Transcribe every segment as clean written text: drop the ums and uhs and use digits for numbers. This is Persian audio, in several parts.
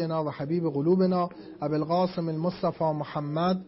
و حبیب قلوبنا ابوالقاسم المصطفى محمد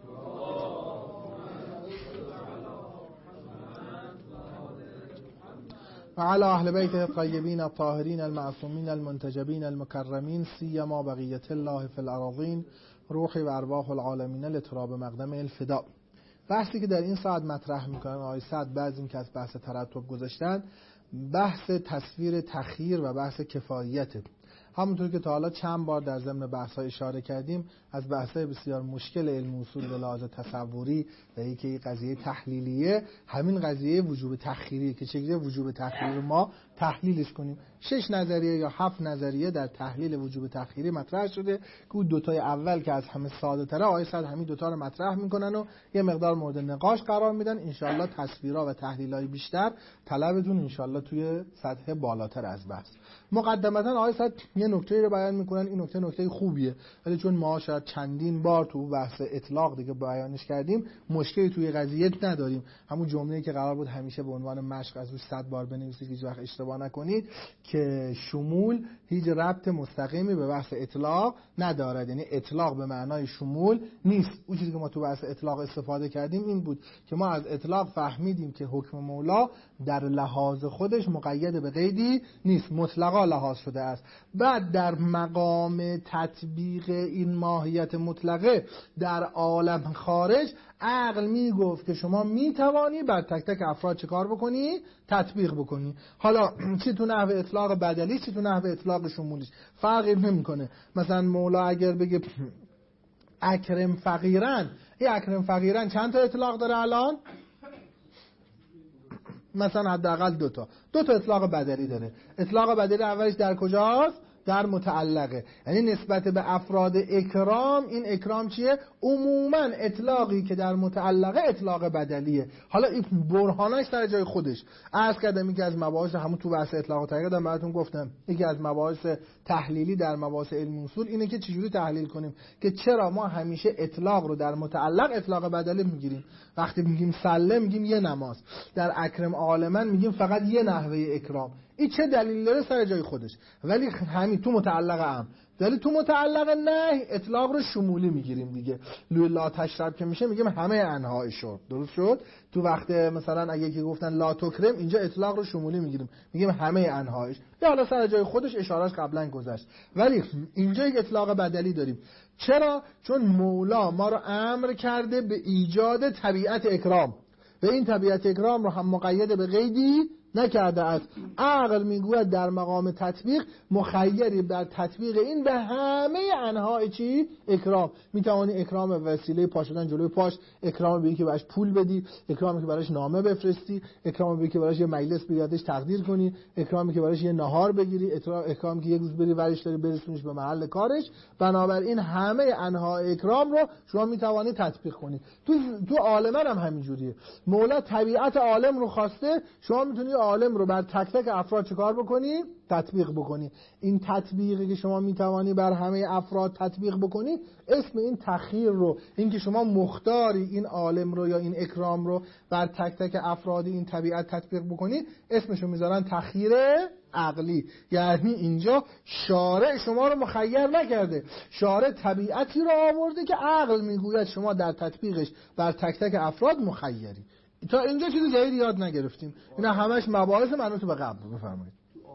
و علی اهل بیته الطیبین الطاهرین المعصومین المنتجبین المکرمین سیما بقیت الله فی الاراضین روحی و ارواح العالمین لتراب مقدم الفدا. بحثی که در این ساعت مطرح میکنن آقای سعد بعضی این که از بحث ترتب گذاشتن، بحث تصویر تخییر و بحث کفایته. همونطور که تا حالا چند بار در ضمن بحث‌ها اشاره کردیم، از بحث‌های بسیار مشکل علم اصول به لحاظ تصوری و یکی این قضیه تحلیلیه، همین قضیه وجوب تخییری که چجوری وجوب تخییر ما تحلیلش کنیم. 6 نظریه یا 7 نظریه در تحلیل وجوب تخییری مطرح شده که اون دوتای اول که از همه ساده‌تره، آقای صد همین دوتا رو مطرح میکنن و یه مقدار مورد نقاش قرار میدن. انشالله تصویرها و تحلیل‌های بیشتر طلبتون انشالله توی سطح بالاتر از بحث. مقدمتاً آقای صد یه نکته رو بیان میکنن، این نکته خوبیه، ولی چون ما شاید چندین بار تو بحث اطلاق دیگه بیانش کردیم، مشکلی توی قضیه نداریم. همون جمله‌ای که قرار بود همیشه به عنوان مشق از روش 100 بار بنویسید که هیچ وقت اشتباه نکنید، که شمول هیچ ربط مستقیمی به بحث اطلاق ندارد، یعنی اطلاق به معنای شمول نیست. اون چیزی که ما تو بحث اطلاق استفاده کردیم این بود که ما از اطلاق فهمیدیم که حکم مولا در لحاظ خودش مقید به قیدی نیست، مطلقا لحاظ شده است. بعد در مقام تطبیق این ماهیت مطلقه در عالم خارج، عقل میگفت که شما میتوانی بر تک تک افراد چه کار بکنی؟ تطبیق بکنی. حالا چی تو نحو اطلاق بدلی، چی تو نحو اطلاق شمولیش فرقی نمیکنه. مثلا مولا اگر بگه اکرم فقیرن، این اکرم فقیرن چند تا اطلاق داره الان؟ مثلا حداقل دو تا اطلاق بدلی داره. اطلاق بدلی اولش در کجاست؟ در متعلقه، یعنی نسبت به افراد اکرام. این اکرام چیه؟ عموما اطلاقی که در متعلقه اطلاق بدلیه. حالا این برهانش در جای خودش. عرض کردم یکی از مباحث همون تو بحث اطلاق و تغییر دارم براتون گفتم، یکی از مباحث تحلیلی در مباحث علم اصول اینه که چجوری تحلیل کنیم که چرا ما همیشه اطلاق رو در متعلق اطلاق بدلی میگیریم. وقتی میگیم سله میگیم یه نماز، در اکرم عالما میگیم فقط یه نحوه اکرام. این چه دلیل داره؟ سر جای خودش. ولی همین تو متعلق ام، ولی تو متعلق نه اطلاق رو شمولی میگیریم دیگه. لا تشرب که میشه میگیم همه انواع شرب. درست شد؟ تو وقت مثلا اگه که گفتن لا تکرم، اینجا اطلاق رو شمولی میگیریم، میگیم همه انواعش. یا حالا سر جای خودش اشارهش قبلا گذشت. ولی اینجا یک اطلاق بدلی داریم. چرا؟ چون مولا ما رو امر کرده به ایجاد طبیعت اکرام و این طبیعت اکرام رو هم مقید به قیدی نکرده است. عقل میگوید در مقام تطبیق مخیری در تطبیق این به همه انواع چی؟ اکرام. میتوانی اکرام وسیله پا شدن جلوی پاش، اکرام به اینکه براش پول بدی، اکرامی که براش نامه بفرستی، اکرامی به اینکه براش یه مجلس بیادش تقدیر کنی، اکرامی که براش یه نهار بگیری، اکرامی که یه روز بری ورش داری برسونیش به محل کارش. بنابراین همه انواع اکرام رو شما میتوانی تطبیق کنی. تو عالم هم همینجوریه. مولا طبیعت عالم رو خواسته، شما میتونی عالم رو بر تک تک افراد چیکار بکنی؟ تطبیق بکنی. این تطبیقی که شما میتوانی بر همه افراد تطبیق بکنی، اسم این تخییر رو، این که شما مختاری این عالم رو یا این اکرام رو بر تک تک افراد این طبیعت تطبیق بکنی، اسمشو میذارن تخییر عقلی. یعنی اینجا شارع شما رو مخیر نکرده، شارع طبیعتی رو آورده که عقل میگوید شما در تطبیقش بر تک تک افراد مخیری. تا اینجا چیزی جدید یاد نگرفتیم. اینا همش مباحث منوط به قبل. بفرمایید.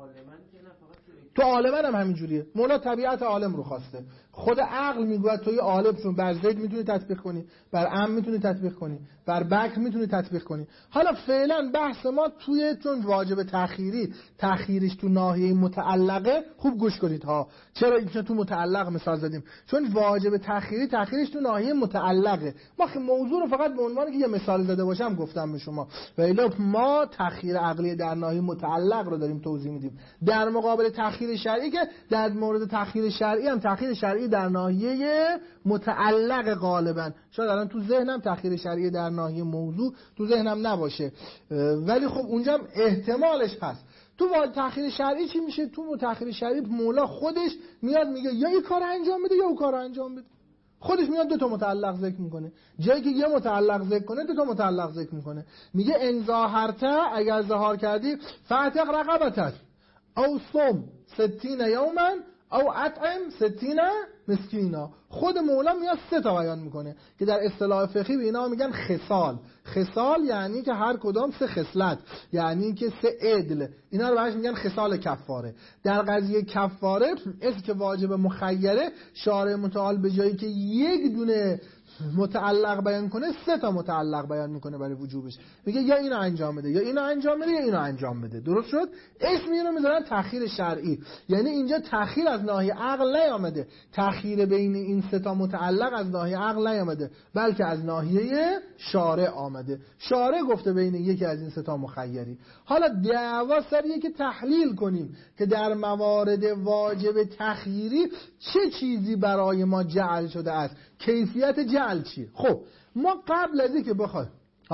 تو عالمن هم همینجوریه. مولا طبیعت عالم رو خواسته. خود عقل میگوید توی عالمشون بر زید میتونی تطبیق کنی، بر ام میتونی تطبیق کنی، بر بکر میتونی تطبیق کنی. حالا فعلا بحث ما توی چون واجب تأخیرش تو ناحیه متعلقه، خوب گوش کنید ها. چرا اینجا تو متعلق مثال زدیم؟ چون واجب تأخیرش تو ناحیه متعلقه. ما موضوع رو فقط به عنوان که یه مثال زده باشم گفتم به شما. ولی ما تأخیر عقلی در ناحیه متعلق رو داریم توضیح میدیم. در مقابل تأخیر شرعی که در مورد تأخیر شرعی هم تأخیر شرعی در ناحیه متعلق غالبا. شاید الان تو ذهنم تأخیر شرعی در ناحیه موضوع تو ذهنم نباشه، ولی خب اونجا احتمالش هست. تو تأخیر شرعی چی میشه؟ تو تأخیر شرعی مولا خودش میاد میگه یا این کار انجام بده یا اون کار انجام بده. خودش میاد دو تا متعلق ذکر میکنه. جایی که یه متعلق ذکر کنه دو تا متعلق ذکر میکنه. میگه ان ظاهرت، اگر ظاهر کردی، فاعتق رقبتت او صم 60 یوما او اطعم 60 مسکینا. خود مولا میاد 3 تا بیان میکنه که در اصطلاح فقهی به اینا میگن خصال. خصال یعنی که هر کدام 3 خصلت، یعنی که 3 عدل. اینا رو بهش میگن خصال کفاره. در قضیه کفاره اسم که واجب مخیره، شارع متعال به جایی که یک دونه متعلق بیان کنه 3 تا متعلق بیان میکنه برای وجوبش. میگه یا اینو انجام بده، یا اینو انجام بده، یا اینو انجام بده. درست شد؟ اسم اینو میذارن تأخیر شرعی. یعنی اینجا تأخیر از ناحیه عقل نیامده، تأخیر بین این 3 تا متعلق از ناحیه عقل نیامده، بلکه از ناحیه شارع آمده. شارع گفته بین یکی از این 3 تا مخیری. حالا دعوا سریه که تحلیل کنیم که در موارد واجب تخییری چه چیزی برای ما جعل شده است، کیفیت جعل چیه. خب ما قبل از اینکه بخوایم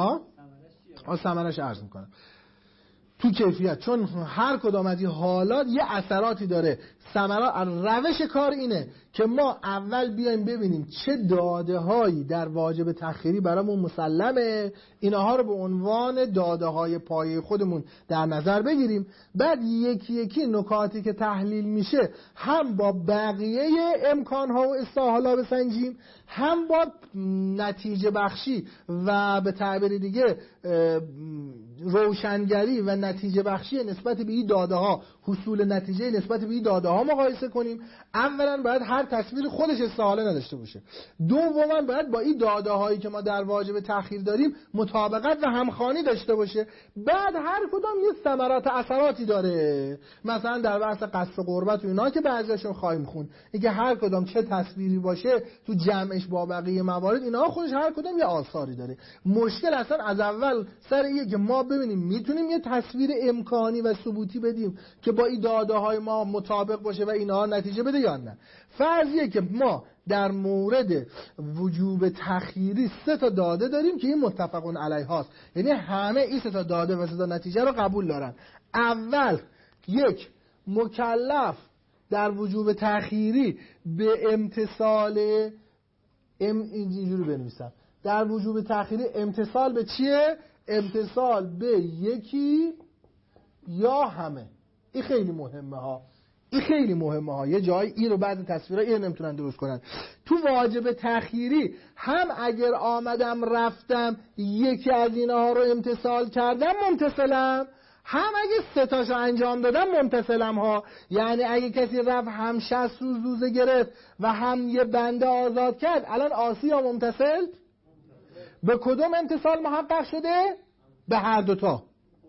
ثمرش عرض میکنم تو کیفیت، چون هر کدام از این حالات یه اثراتی داره. روش کار اینه که ما اول بیایم ببینیم چه داده هایی در واجب تخییری برامون مسلمه، اینها رو به عنوان داده های پایه خودمون در نظر بگیریم. بعد یکی یکی نکاتی که تحلیل میشه هم با بقیه امکان ها و استحالا بسنجیم، هم با نتیجه بخشی و به تعبیر دیگه روشنگری و نتیجه بخشی نسبت به این داده ها، حصول نتیجه نسبت به این داده ها مقایسه کنیم. اولا باید هر تصویر خودش استحاله نداشته باشه. دوما باید با این داده هایی که ما در واجب تأخیر داریم مطابقت و همخوانی داشته باشه. بعد هر کدام یه ثمرات اثراتی داره. مثلا در بحث قصد قربت و اینا که بعضیاشون خواهیم خون، اینکه هر کدام چه تصویری باشه تو جمعش با بقیه موارد، اینا خودش هر کدام یه آثاری داره. مشکل اصلا از اول سر اینه که ما ببینیم میتونیم یه تصویر امکانی و ثبوتی بدیم که با این داده های ما مطابق باشه و اینها نتیجه بده یا نه. فرضیه که ما در مورد وجوب تخییری 3 تا داده داریم که این متفقون علیه هاست، یعنی همه این 3 تا داده و 3 تا نتیجه رو قبول دارن. اول، یک مکلف در وجوب تخییری به امتثال اینجوری بنویسم، در وجوب تخییری امتثال به چیه؟ امتثال به یکی یا همه. این خیلی مهمه ها، این خیلی مهمه ها. یه جایی این رو بعد تصویرها این نمیتونن درست کنن. تو واجب تخییری هم اگر آمدم رفتم یکی از اینها رو امتثال کردم ممتثلم، هم اگه 3 تاشو انجام دادم ممتثلم ها. یعنی اگه کسی رفت هم 60 روز روزه گرفت و هم یه بنده آزاد کرد، الان عاصی یا ممتثل؟ به کدوم امتثال محقق شده؟ به هر دوتا.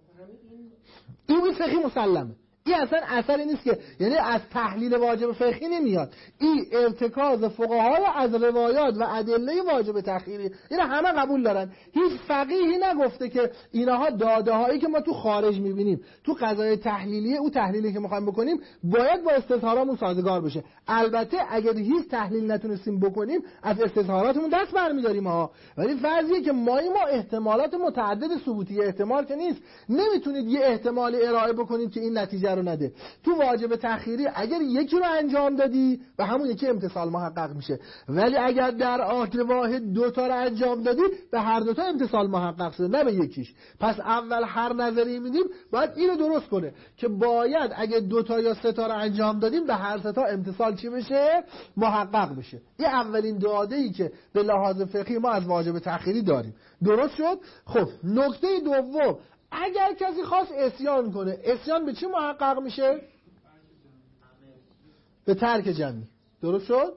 این فقهی مسلمه. این اصلا اثری نیست که، یعنی از تحلیل واجب فقهی نمیاد. این ارتکاز فقهای از روایات و ادله واجب تخییری، این همه قبول دارن. هیچ فقیهی نگفته که اینها داده هایی که ما تو خارج میبینیم تو قضای تحلیلیه، او تحلیلی که میخوایم بکنیم باید با استظهارامون سازگار بشه. البته اگر هیچ تحلیل نتونستیم بکنیم از استظهاراتمون دست برمیداریم ها. ولی فرضیه که ما احتمالات متعدد ثبوتی، احتمال که نیست نمیتونید یه احتمالی ارائه بکنید که این نتیجه رو نده. تو واجب تخییری اگر یکی رو انجام دادی به همون یکی امتثال محقق میشه، ولی اگر در عاقل واحد 2 تا رو انجام دادی به هر 2 تا امتثال محقق شده، نه به یکیش. پس اول هر نظری میدیم باید اینو درست کنه که باید اگر 2 تا یا 3 تا رو انجام دادیم به هر 3 تا امتثال چی بشه؟ محقق بشه. این اولین داده‌ای که به لحاظ فقهی ما از واجب تخییری داریم. درست شد؟ خب نکته دوم، اگر کسی خواست عصیان کنه، عصیان به چی محقق میشه؟ به ترک جمعی. درست شد؟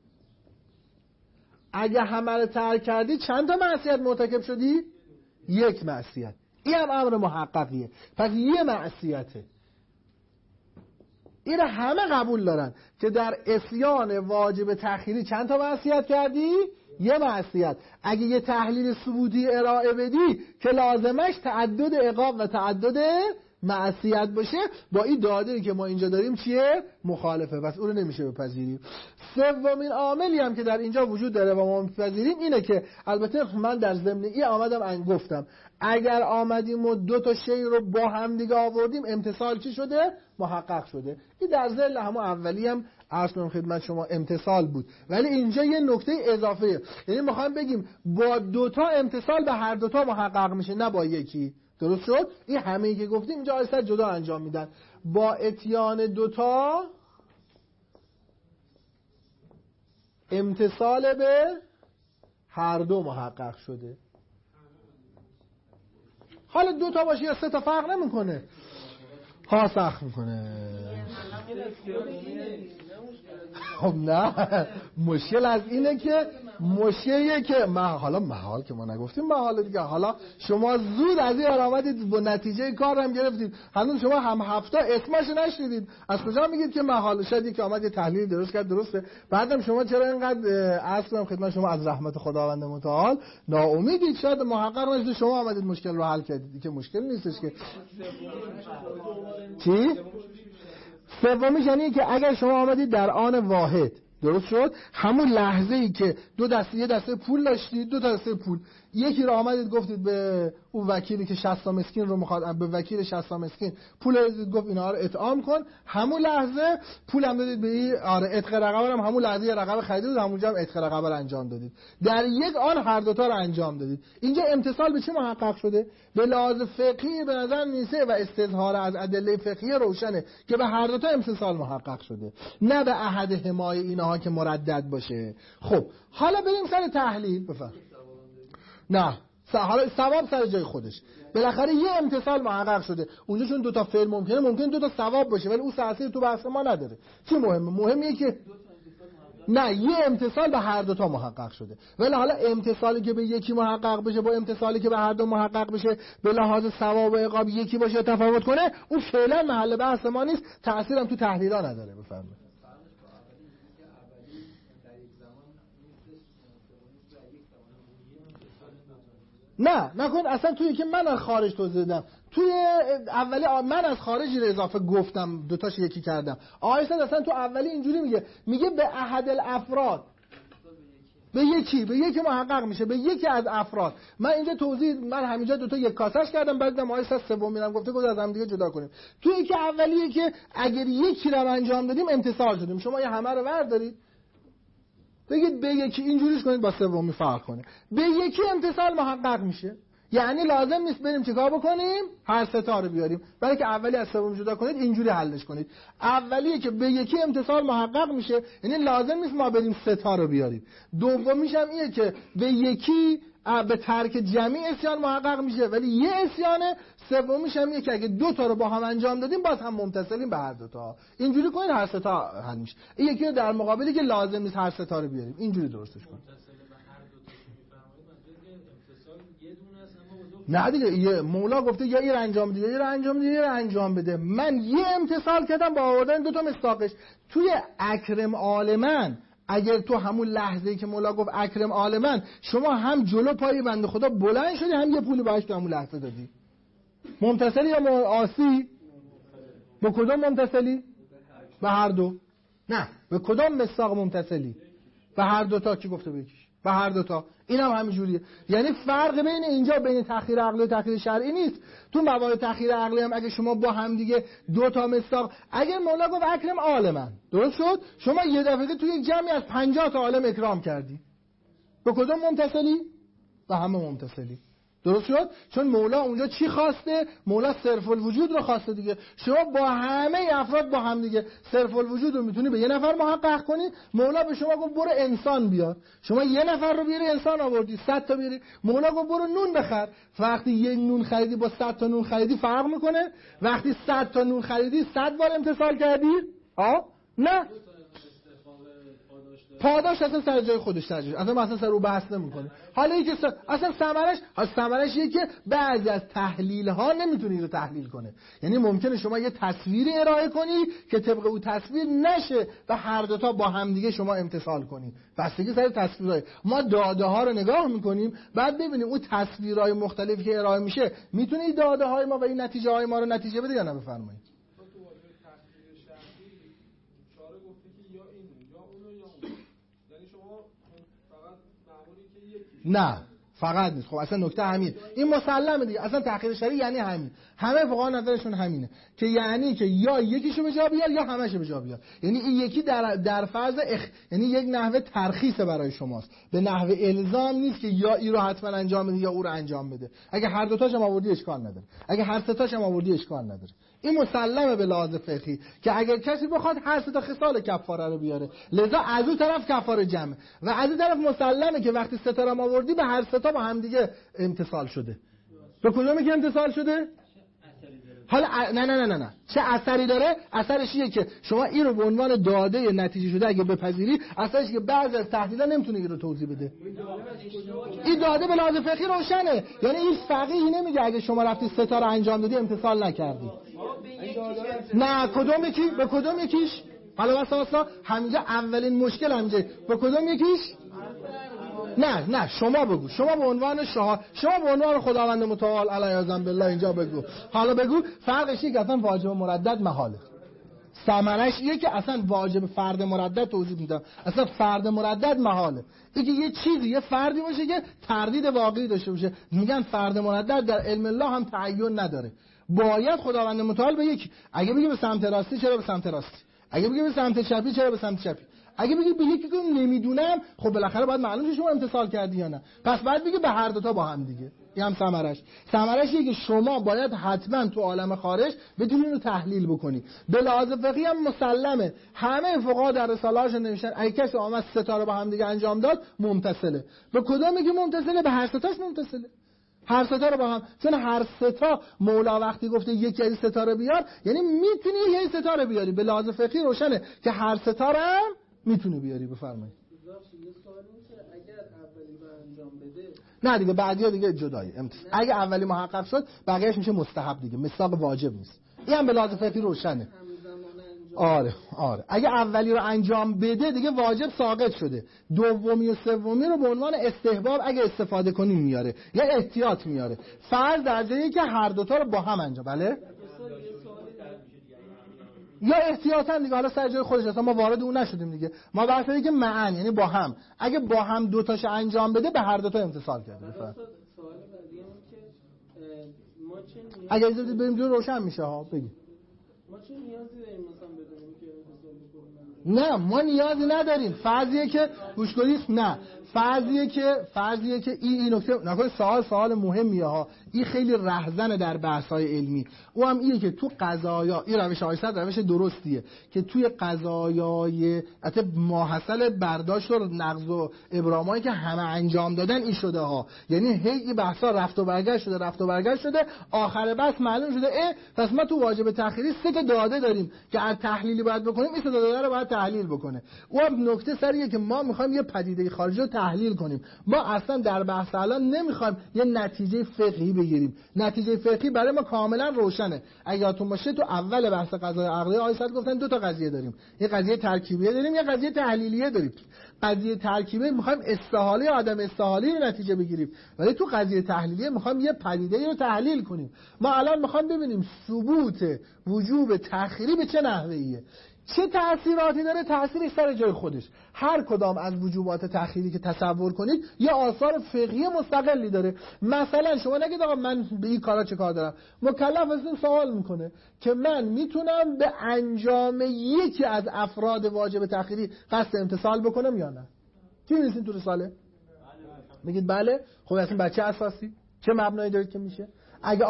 اگر همه رو ترک کردی چند تا معصیت مرتکب شدی؟ 1 معصیت. این هم امر محققیه. پس یه معصیته. این همه قبول دارن که در عصیان واجب تخییری چند تا معصیت کردی؟ 1 معصیت. اگه یه تحلیل ثبوتی ارائه بدی که لازمش تعدد عقاب و تعدد معصیت باشه، با این داده‌ای که ما اینجا داریم چیه؟ مخالفه. پس اون رو نمیشه بپذیریم. سومین عاملی هم که در اینجا وجود داره و ما میپذیریم اینه که، البته من در ضمن این آمدم گفتم اگر آمدیم و 2 تا شی رو با هم دیگه آوردیم امتثال چی شده؟ محقق شده. این در ذیل همون اولی هم عرض کنم خدمت شما امتثال بود. ولی اینجا یه نکته اضافه، یعنی میخوام بگیم با 2 تا امتثال به هر 2 تا محقق میشه، نه با یکی. درست شد؟ این همه‌ای که گفتیم اینجا آیسته جدا انجام میدن. با اتیان 2 تا امتصال به هر دو محقق شده. حالا 2 تا باشه یا 3 تا فرق نمیکنه، ها سخت میکنه. خب نه، مشکل از اینه که مشکلیه که محال که ما نگفتیم محال دیگه. حالا شما زود از این آمدید با نتیجه کار هم گرفتید، هنوز شما هم 7 اسمش نشنیدید، از کجا میگید که محال؟ شاید یکی آمد یه تحلیل درست کرد درسته، بعدم شما چرا اینقدر عرض کنم خدمت شما از رحمت خداوند متعال ناامیدید؟ شاید محقق نشده شما آمدید مشکل رو حل کردید که مشکل نیستش که چی؟ سومیش یعنی که اگر شما آمدید در آن واحد، درست شد، همون لحظه ای که یه دسته پول داشتید، 2 تا دسته پول، یکی رو آمدید گفتید به اون وکیلی که 60 مسکین رو میخواد، به وکیل 60 مسکین پول دادید، گفت اینا رو اطعام کن، همون لحظه پول هم دادید به این عتق رقبه، هم همون لحظه رقبه خریدید، همونجا هم عتق رقبه رو انجام دادید، در یک آن هر دو تا رو انجام دادید. اینجا امتصال به چی محقق شده؟ به لحاظ فقهی به نظر میسه و استظهار از ادله فقهی روشنه که به هر دو تا امتصال محقق شده، نه به احد حمای اینها که مردد باشه. خب حالا بریم سر تحلیل. بفرمایید. نه، حالا ثواب سر جای خودش، بالاخره یه امتصال محقق شده اونجا، چون 2 تا فعل ممکن 2 تا ثواب باشه، ولی اون تأثیر تو بحث ما نداره. چی مهمه؟ مهمه که نه، یه امتصال به هر 2 تا محقق شده. ولی حالا امتصالی که به یکی محقق بشه با امتصالی که به هر 2 محقق بشه به لحاظ ثواب و عقاب یکی باشه تفاوت کنه، اون فعلا محل بحث ما نیست، تأثیرم تو تحلیلا نداره. بفرمایید. نه نکن، اصلا توی که من از خارج توضیح دادم، توی اولی من از خارج رو اضافه گفتم 2 تاش یکی کردم. آیسد اصلا تو اولی اینجوری میگه به احد الافراد، به یکی محقق میشه، به یکی از افراد. من اینجا من همینجا 2 تا یک کاسش کردم، بعدم آیسد سوم میرم گفته گفت از هم دیگه جدا کنیم. توی که اولیه که اگر یکی رو انجام دادیم امتصال شدیم، شما یه همه رو بردارید بگید به یکی اینجوریش کنید با سومی فرق کنه، به یکی امتصال محقق میشه. یعنی لازم نیست بریم چیکار بکنیم؟ هر 3 تا رو بیاریم، برای که اولی از سوم جدا کنید، اینجوری حلش کنید. اولیه که به یکی امتصال محقق میشه، یعنی لازم نیست ما بریم 3 تا رو بیاریم. دومیش هم اینه که به یکی به ترک جمعی اسیان محقق میشه، ولی یه اسیانه. سومیش هم اینه که اگه 2 تا رو با هم انجام دادیم باز هم ممتثلیم به هر 2 تا. اینجوری کنید هر 3 تا حل میشه. این یکی رو در مقابلی که لازم نیست هر 3 تا رو بیاریم، اینجوری درستش کنید. نه دیگه، یه مولا گفته یا این انجام بده، یا این انجام بده. من یه امتصال کردم با آوردن 2 تا مصداقش. توی اکرم عالمن، اگر تو همون لحظه‌ای که مولا گفت اکرم عالمن، شما هم جلو پای بنده خدا بلند شدی، هم یه پولی باهاش تو همون لحظه دادی، ممتثلی یا عاصی؟ به کدوم ممتثلی؟ به هر 2. نه، به کدوم مصداق ممتثلی؟ به هر 2 تا. کی گفته بکش؟ به هر 2 تا. اینم همینجوریه. یعنی فرق بین اینجا بین تأخیر عقلی و تأخیر شرعی نیست. تو موارد تأخیر عقلی هم اگه شما با هم دیگه 2 تا مصداق، اگر مولا گفت اکرم عالمن، درست شد، شما یه دفعه تو یک جمعی از 50 تا عالم اکرام کردی، به کدوم ممتثلی؟ به همه ممتثلی. درست شد؟ چون مولا اونجا چی خواسته؟ مولا صرف الوجود رو خواسته دیگه. شما با همه افراد با هم دیگه صرف الوجود رو میتونی به یه نفر محقق کنی. مولا به شما گفت برو انسان بیار، شما یه نفر رو بیاری انسان آوردی، 100 تا بیاری. مولا گفت برو نون بخر، وقتی یه نون خریدی با 100 تا نون خریدی فرق میکنه؟ وقتی 100 تا نون خریدی 100 بار امتصال کردی؟ نه، پاداش اصلا سر جای خودش ترجیح، اصلا ما اصلا سر رو بحث نمی‌کنیم. حالا اینکه اصلا ثمرش یه که بعضی از تحلیل ها نمیتونی رو تحلیل کنه. یعنی ممکنه شما یه تصویری ارائه کنی که طبق اون تصویر نشه و هر 2 تا با هم دیگه شما امتصال کنی. بستگی سر تصویرای ما داده ها رو نگاه می‌کنیم، بعد ببینیم اون تصویرهای مختلفی که ارائه میشه میتونه داده های ما و این نتیجه های ما رو نتیجه بده یا نه؟ بفرمایید. نه، فقط نیست. خب اصلا نکته همین، این مسلمه دیگه، اصلا تحقیر شرعی یعنی همین. همه فقها نظرشون همینه که یعنی که یا یکیشو به جا بیار یا همه‌شو به جا بیار. یعنی این یکی در فرض یعنی یک نحوه ترخیص برای شماست، به نحوه الزام نیست که یا این رو حتما انجام بده یا اون رو انجام بده. اگه هر دو تاشم آوردی اشکال نداره، اگه هر سه تاشم آوردی اشکال نداره. این مسلمه به لحاظ فقهی که اگر کسی بخواد هر سه تا خصال کفاره رو بیاره، لذا از اون طرف کفاره جمع و از اون طرف مسلمه که وقتی سه تا رو آوردی به هر سه تا با هم دیگه امتصال شده. به کدومی که امتصال شده؟ حالا نه چه اثری داره؟ اثرش اینه که شما این رو به عنوان داده نتیجه شده اگه بپذیری، اثرش که بعضی از تحلیل‌ها نمیتونه این رو توضیح بده. این داده به لحاظ فقهی روشنه، یعنی این فقیه نمیگه اگه شما رفتی سه تا رو انجام دادی امتصال نکردی. نه کدوم یکی؟ به کدوم یکیش؟ حالا واسه همینجا اولین مشکل همینجا به کدوم یکیش؟ نه شما بگو، شما به عنوان شما به عنوان خداوند متعال علیه بالله اینجا بگو. حالا بگو فرقش اینه که اصلا واجب مردد محاله. ثمرش اینه که اصلا واجب فرد مردد توضیح میدم، اصلا فرد مردد محاله. اینکه یه چیزی یه فردی باشه که تردید واقعی داشته باشه، میگن فرد مردد در علم الله هم تعین نداره. باید خداوند متعال به یک، اگه بگه به سمت راستی چرا به سمت راستی، اگه بگه به سمت چپی چرا به سمت چپی، اگه بگی به یکی که نمیدونم، خب بالاخره باید معلوم شه شما امتصال کردی یا نه. پس باید بگی به هر دو تا با هم دیگه. این هم ثمرش اینه که شما باید حتما تو عالم خارج بتونی رو تحلیل بکنی. به لحاظ فقهی هم مسلمه، همه فقها در رساله‌هاشون نوشتن اگه کسی آمد سه تا رو با هم دیگه انجام داد ممتثله. به کدوم میگه ممتثله؟ به هر سه تاش ممتثله. هر سه تا رو با هم، چون هر سه تا مولا وقتی گفته یکی از سه تا رو بیار یعنی میتونی یه سه تا رو بیاری. به لحاظ فقهی روشنه که هر سه تا رو میتونی بیاری. بفرمایید. اگر اولی رو انجام بده نه دیگه بعدیا دیگه جدایی. اگه اولی محقق شد بقیه‌اش میشه مستحب دیگه، مصداق واجب نیست. این هم به لحاظ فقهی روشنه. آره اگه اولی رو انجام بده دیگه واجب ساقط شده. دومی و سومی رو به عنوان استحباب اگه استفاده کنیم میاره یا احتیاط میاره. فرض در جایی که هر دوتا رو با هم انجام بله یا احتیاطاً دیگه، حالا سر جای خودش اصلا ما وارد اون نشدیم دیگه. ما بحث اینه که معن یعنی با هم، اگه با هم دو تاش انجام بده به هر دو تا امتصال کرده. سوال بعدی اینه که ما چه اگه اجازه بدید بریم جلو روشن میشه ها. بگید ما چه نیازی داریم مثلا بدونیم که امتصال بکنیم؟ نه ما نیازی نداریم. فرضیه که گوش کنید، نه فرضیه که این نکته نکنه سوال مهمیه ها. این خیلی رهزنه در بحث‌های علمی. او هم اینه که تو قضایا این روش آیسد روش درستیه که توی قضایای حتی ماحصل برداشت و نقض و ابرامایی که همه انجام دادن این شده ها. یعنی هی این بحثا رفت و برگشت شده آخر بحث معلوم شده پس ما تو واجب تأخیری سه تا داده داریم که از تحلیلی باید بکنیم، این سه تا داده رو باید تحلیل بکنه. او هم نکته سریه که ما می‌خوایم یه پدیده خارجی رو تحلیل کنیم. ما اصلا در بحث الان نمی‌خوایم یه نتیجه فقهی بگیریم. نتیجه فقهی برای ما کاملا روشنه. اگه یادتون باشه تو اول بحث قضای عقلی آیسد گفتن دو تا قضیه داریم، یه قضیه ترکیبیه داریم، یه قضیه تحلیلیه داریم. قضیه ترکیبی می‌خوایم استحاله یا عدم استحاله رو نتیجه بگیریم، ولی تو قضیه تحلیلیه می‌خوایم یه پدیده رو تحلیل کنیم. ما الان می‌خوایم ببینیم ثبوت وجوب تأخیری به چه نحوه‌ایه، چه تأثیراتی داره. تأثیرش سر جای خودش. هر کدام از وجوبات تأخیری که تصور کنید یه آثار فقهی مستقلی داره. مثلا شما نگید آقا من به این کارا چه کار دارم، مکلف از این سوال میکنه که من میتونم به انجام یکی از افراد واجب تأخیری قصد امتصال بکنم یا نه؟ چی می‌نویسین تو رساله؟ میگید بله. خب اصلا بر چه اساسی، چه مبنایی دارید که میشه؟ اگه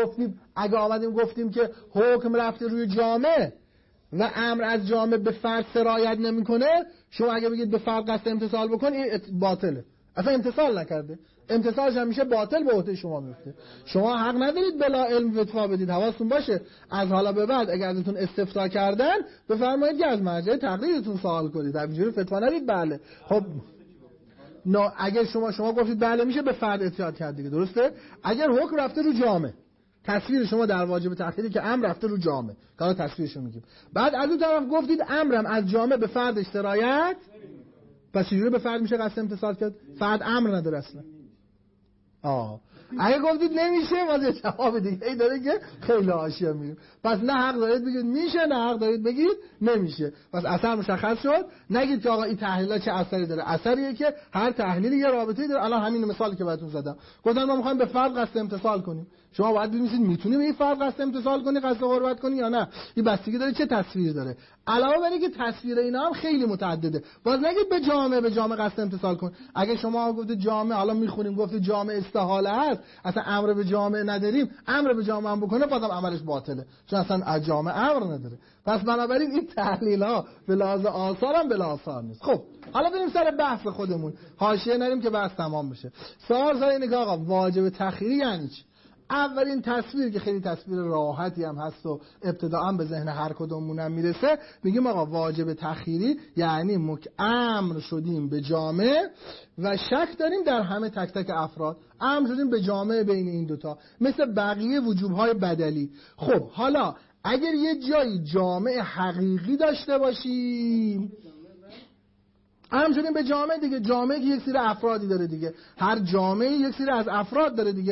آمدیم گفتیم که حکم رفته روی جامعه و امر از جامعه به فرد سرایت نمیکنه، شما اگه بگید به فرد قصد امتصال بکن این باطله. اصلا امتصال نکرده، امتصالش هم میشه باطل، به عهده شما میفته. شما حق ندارید بلا علم فتوا بدید. حواستون باشه از حالا به بعد اگر ازتون استفتاء کردن بفرمایید که از مرجع تقلیدتون سوال کنید. همینجوری فتوا ندید. بله خب نه، اگر شما گفتید بله میشه به فرد اعتیاد کرد دیگه، درسته؟ اگر حکم رفته رو جامعه، تصویر شما در واجب تأخیری که امر رفته رو جامعه، حالا تصویرشو میگیم. بعد از اون طرف گفتید امرم از جامعه به فرد سرایت، پس چجوری به فرد میشه قصد امتصال کرد؟ فرد امر نداره اصلا. اگه گفتید نمیشه باز یه جواب دیگه ای داره که خیلی حاشیه میریم. پس نه حق دارید بگید میشه، نه حق دارید بگید نمیشه. پس اثر مشخص شد. نگید که آقا این تحلیل‌ها چه اثری داره. اثریه که هر تحلیلی یه رابطه‌ای داره. الان همین مثالی که براتون زدم، گفتم ما می‌خوایم به فرد قصد امتثال کنیم. شما باید ببینید میتونی به این فرد قصد امتثال کنی، قصد قربت کنی یا نه. این بستگی داره چه تصویر داره. علاوه بر اینکه تصویر اینا هم خیلی متعدده. باز نگید به جامعه قصد امتثال کن. اگه شما گفتید جامعه، حالا میخونیم گفتید جامعه استحاله است، اصلا امر به جامعه نداریم، امر به جامعه هم بکنه بازم عملش باطله، چون اصلا از جامعه امر نداره. پس بنابراین این تحلیل ها به لحاظ آثار هم به آثار نیست. خب حالا بریم سر بحث خودمون، حاشیه نریم که بحث تمام بشه. سوال سر اینه که آقا واجب تخیری یعنی چی؟ اولین تصویر که خیلی تصویر راحتی هم هست و ابتداء به ذهن هر کدومون هم میرسه، میگیم آقا واجب تخیری یعنی امر شدیم به جامعه و شک داریم در همه تک تک افراد، امر شدیم به جامعه بین این دوتا، مثل بقیه وجوبهای بدلی. خب حالا اگر یه جایی جامعه حقیقی داشته باشیم، هم شدیم به جامعه دیگه، جامعه که یک سری افرادی داره دیگه، هر جامعه یک سری از افراد داره دیگه،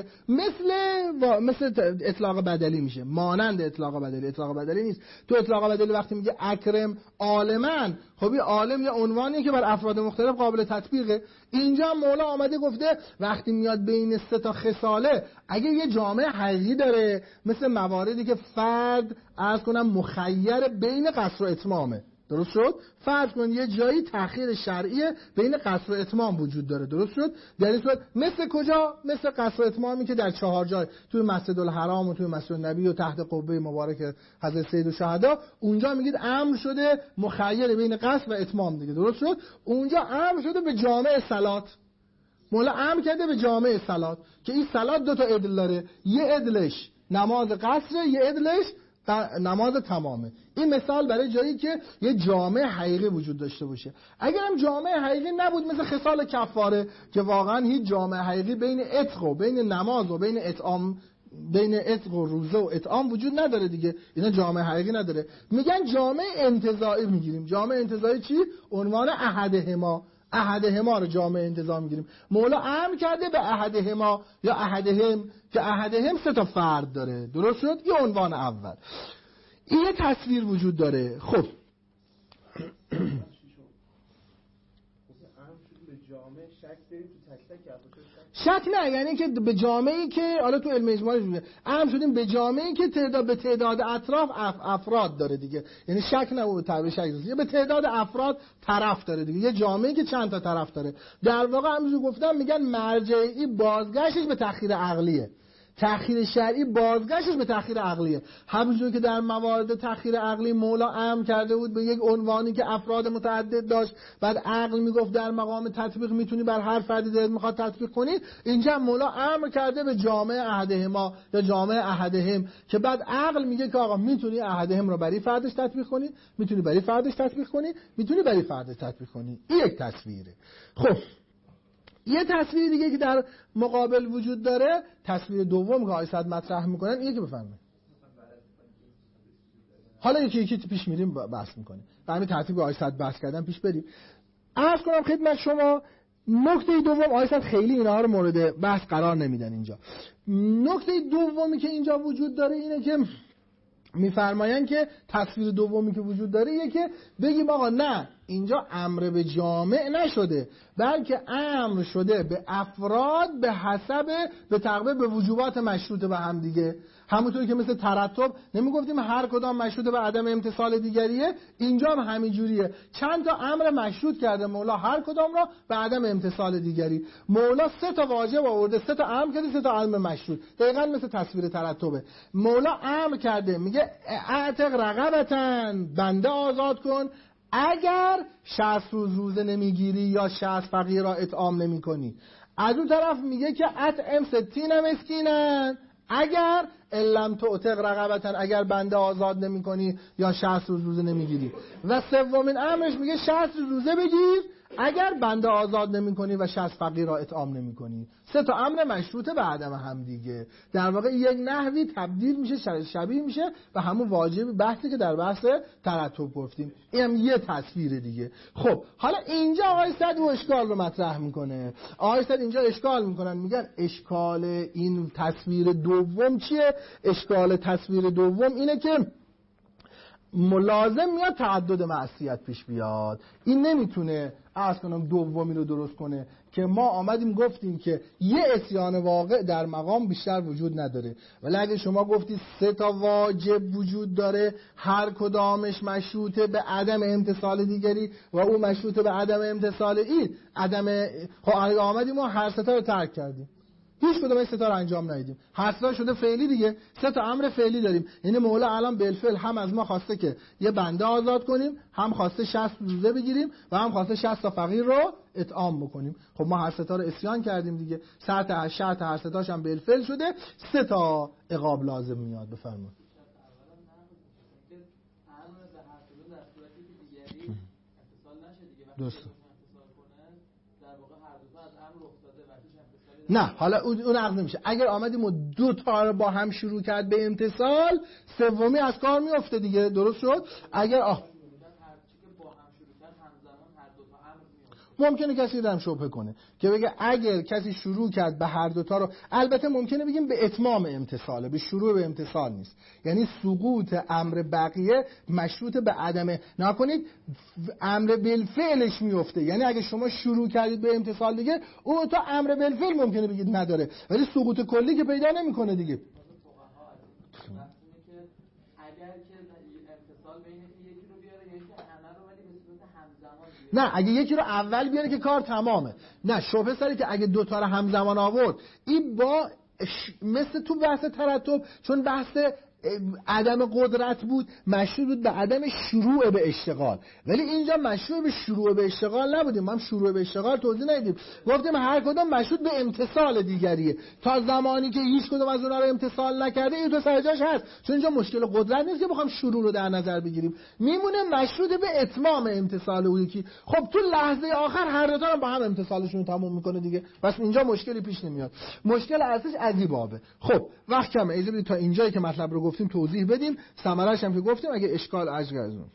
مثل اطلاق بدلی میشه، مانند اطلاق بدلی. اطلاق بدلی نیست. تو اطلاق بدلی وقتی میگه اکرم عالمن، خب این عالم یه عنوانیه که بر افراد مختلف قابل تطبیقه. اینجا مولا آمده گفته وقتی میاد بین سه تا خصاله، اگه یه جامعه حقیقی داره، مثل مواردی که فرد عرض کنم مخیر بین قصر و اتمامه، درست شد؟ فرض کن یه جایی تأخیر شرعی بین قصر و اتمام وجود داره، درست شد؟ در این صورت مثل کجا؟ مثل قصر و اتمامی که در 4 جای، توی مسجد الحرام و توی مسجد النبی و تحت قبه مبارک حضرت سید الشهدا، اونجا میگید امر شده مخیر بین قصر و اتمام دیگه، درست شد؟ اونجا امر شده به جامع صلات. مولا امر کرده به جامع صلات که این صلات 2 تا عدل داره، یه عدلش نماز قصر، یه عدلش نماز تمامه. این مثال برای جایی که یه جامعه حقیقی وجود داشته باشه. اگر هم جامعه حقیقی نبود، مثل خصال کفاره که واقعا هیچ جامعه حقیقی بین عتق و بین نماز و بین اطعام، بین عتق و روزه و اطعام وجود نداره دیگه، اینا جامعه حقیقی نداره. میگن جامعه انتزاعی میگیریم. جامعه انتزاعی چی؟ عنوان احدهما رو جامعه انتزاع میگیریم. مولا امر کرده به احدهما یا احدهم، که احدهم 3 تا فرد داره، درست شد؟ یه عنوان اول. این یه تصویر وجود داره. خب شک نه، یعنی که به جامعه‌ای که حالا تو علم اجماعی شده امر شدیم به جامعه‌ای که به تعداد اطراف افراد داره دیگه، یعنی شک نه به تعبیر شک دیگه، به تعداد افراد طرف داره دیگه، یه جامعه‌ای که چند تا طرف داره. در واقع همونجوری گفتم میگن مرجعی بازگشتش به تأخیر عقلیه، تأخیر شرعی بازگشتش به تأخیر عقلیه. همونجوری که در موارد تأخیر عقلی مولا امر کرده بود به یک عنوانی که افراد متعدد داشت، بعد عقل میگفت در مقام تطبیق میتونی بر هر فردی دلت میخواد تطبیق کنی، اینجا مولا امر کرده به جامعه احدهما یا جامعه احدهم، که بعد عقل میگه که آقا میتونی احدهم رو برای فردش تطبیق کنی، میتونی برای فردش تطبیق کنی، میتونی برای فردش تطبیق کنی. این یک تصویره. خب یه تصویر دیگه که در مقابل وجود داره، تصویر دوم که آقای صد مطرح میکنن، اینه که بفرمایید. حالا یکی پیش میریم بحث میکنیم. در همین ترتیب آقای صد بحث کردن پیش بریم. عرض کنم خدمت شما نکته دوم، آقای صد خیلی اینها رو مورد بحث قرار نمیدن اینجا. نکته دومی که اینجا وجود داره اینه که میفرمایند که تصویر دومی که وجود داره اینه که بگیم آقا نه، اینجا امر به جامع نشده، بلکه امر شده به افراد به حسب به تقویه به وجوبات مشروط به هم دیگه. همونطوری که مثل ترتب نمیگفتیم هر کدام مشروط به عدم امتصال دیگریه، اینجا هم همین جوریه. چند تا امر مشروط کرده مولا، هر کدام را به عدم امتصال دیگری. مولا 3 تا واجب آورده، 3 تا امر کرده، 3 تا امر مشروط. دقیقاً مثل تصویر ترتبه. مولا امر کرده میگه اعتق رقبتن، بنده آزاد کن اگر 60 روز روزه نمیگیری یا 60 فقیر را اطعام نمی کنی. از اون طرف میگه که اطعم 60 مسکینن اگر لم تعتق رقبتن، اگر بنده آزاد نمی کنی یا 60 روز روزه نمیگیری. و سومین امرش میگه 60 روز روزه بگیر اگر بنده آزاد نمی‌کنی و 60 فقیر را اطعام نمی‌کنی، 3 تا امر مشروطه به عدم هم دیگه، در واقع یک نحوی تبدیل میشه، شبیه میشه و همون واجب بحثی که در بحث ترتب گفتیم. اینم یه تصویر دیگه. خب حالا اینجا آقای سعدی و اشکال رو مطرح میکنه. آقای سعدی اینجا اشکال میکنن، میگن اشکال این تصویر دوم چیه؟ اشکال تصویر دوم اینه که ملازم میاد تعدد معصیت پیش بیاد. این نمیتونه اصلا دومی رو درست کنه که ما آمدیم گفتیم که یه عصیان واقع در مقام بیشتر وجود نداره، ولی اگه شما گفتید 3 تا واجب وجود داره، هر کدامش مشروطه به عدم امتثال دیگری و اون مشروطه به عدم امتثال این خب آمدیم و هر 3 تا رو ترک کردیم، هیچ کدوم این 3 تا رو انجام ندیدیم، هر 3 تا شده فعلی دیگه. 3 تا امر فعلی داریم، یعنی مولا الان بالفعل هم از ما خواسته که یه بنده آزاد کنیم، هم خواسته 60 روزه بگیریم و هم خواسته 60 تا فقیر رو اطعام بکنیم. خب ما هر 3 تا رو عصیان کردیم دیگه، شرط هر 3 تاش هم بالفعل شده، 3 تا عقاب لازم میاد. بفرمایید. درست. نه حالا اون عقد نمیشه. اگر آمدیم و 2 تا رو با هم شروع کرد به امتثال، سومی از کار میفته دیگه. درست شد؟ اگر ممکنه کسی رو هم شبهه کنه که بگه اگر کسی شروع کرد به هر 2 تا رو، البته ممکنه بگیم به اتمام امتثاله، به شروع به امتثال نیست، یعنی سقوط امر بقیه مشروط به عدم، نکنید امر بالفعلش میفته، یعنی اگه شما شروع کردید به امتثال دیگه، اون تا امر بالفعل ممکنه بگید نداره، ولی سقوط کلی که پیدا نمیکنه دیگه. نه اگه یکی رو اول بیاره که کار تمامه. نه شبهه سری که اگه 2 تا رو همزمان آورد، این با مثل تو بحث ترتب، چون بحث عدم قدرت بود، مشروع بود به عدم شروع به اشتغال، ولی اینجا مشروع به شروع به اشتغال نبودیم. ما هم شروع به اشتغال توضیح ندیدیم، گفتیم هر کدوم مشروط به امتثال دیگریه، تا زمانی که هیچ کدوم از اونها رو امتثال نکرده این تو سر جاش هست، چون اینجا مشکل قدرت نیست که بخوام شروع رو در نظر بگیریم، میمونه مشروط به اتمام امتثال اون یکی. خب تو لحظه آخر هر دو تا رو با هم امتثالشون رو تموم میکنه دیگه، پس اینجا مشکلی پیش نمیاد. مشکل اصلیش عجیبه. خب وقت کمه، اجازه بدید تا اینجایی که مطلب رو گفتیم توضیح بدیم، ثمره‌اش هم که گفتیم اگه اشکال اجازه.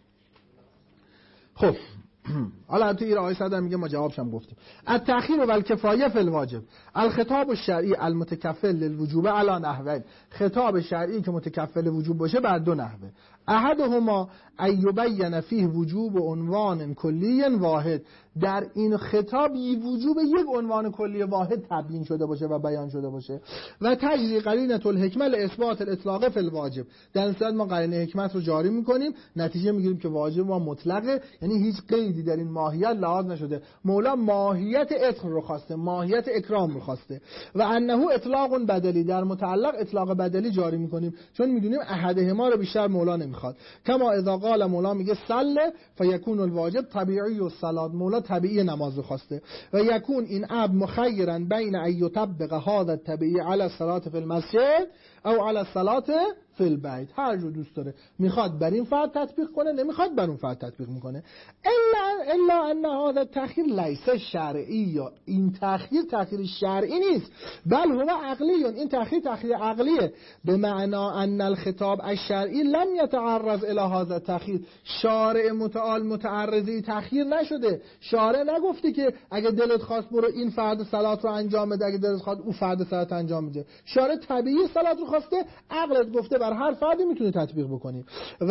خب حالا تو این آیه صدر میگه ما جوابش هم گفتیم. التأخیر و الکفایه فی الواجب، الخطاب الشرعی المتکفل للوجوب علی نحوین، خطاب شرعی که متکفل وجوب باشه بر 2 نحوه. احدهما ان یبین فیه وجوب عنوان کلی واحد، در این خطاب وجوب یک عنوان کلی واحد تبیین شده باشه و بیان شده باشه. و تجری قرینه الحکمه لاثبات الاطلاق فی الواجب، در این صورت ما قرینه حکمت رو جاری میکنیم، نتیجه میگیریم که واجب ما مطلقه، یعنی هیچ قیدی در این ماهیت لحاظ نشده. مولا ماهیت عتق رو خواسته، ماهیت اکرام رو خواسته. و انه اطلاق بدلی، در متعلق اطلاق بدلی جاری میکنیم، چون میدونیم احدهما رو بیشتر مولا نمیخواد. کما اذا قال، مولا میگه صله فیکون الواجب طبیعی الصلاه، مولا طبیعی نماز رو خواسته. و یکون این عبد مخیرا بین ان یطبق هذا الطبیعی علی الصلاه فی المسجد او علی الصلاه فی البیت، هر جو دوست داره، میخواد بر این فرض تطبیق کنه، نمیخواد بر اون فرض تطبیق میکنه. الا ان هذا التأخیر لیس شرعی، یا این تأخیر شرعی نیست، بل هو عقلی، این تأخیر عقلیه، به معنا ان الخطاب الشرعی لم يتعرض الى هذا التأخیر، شارع متعال متعرضی تأخیر نشده، شارع نگفته که اگه دلت خواست برو این فرض صلات رو انجام بده، اگه دلت خواست اون فرض صلات انجام بده، شارع طبیعی صلات رو خواسته، عقلت گفته بر هر فردی میتونه تطبیق بکنی.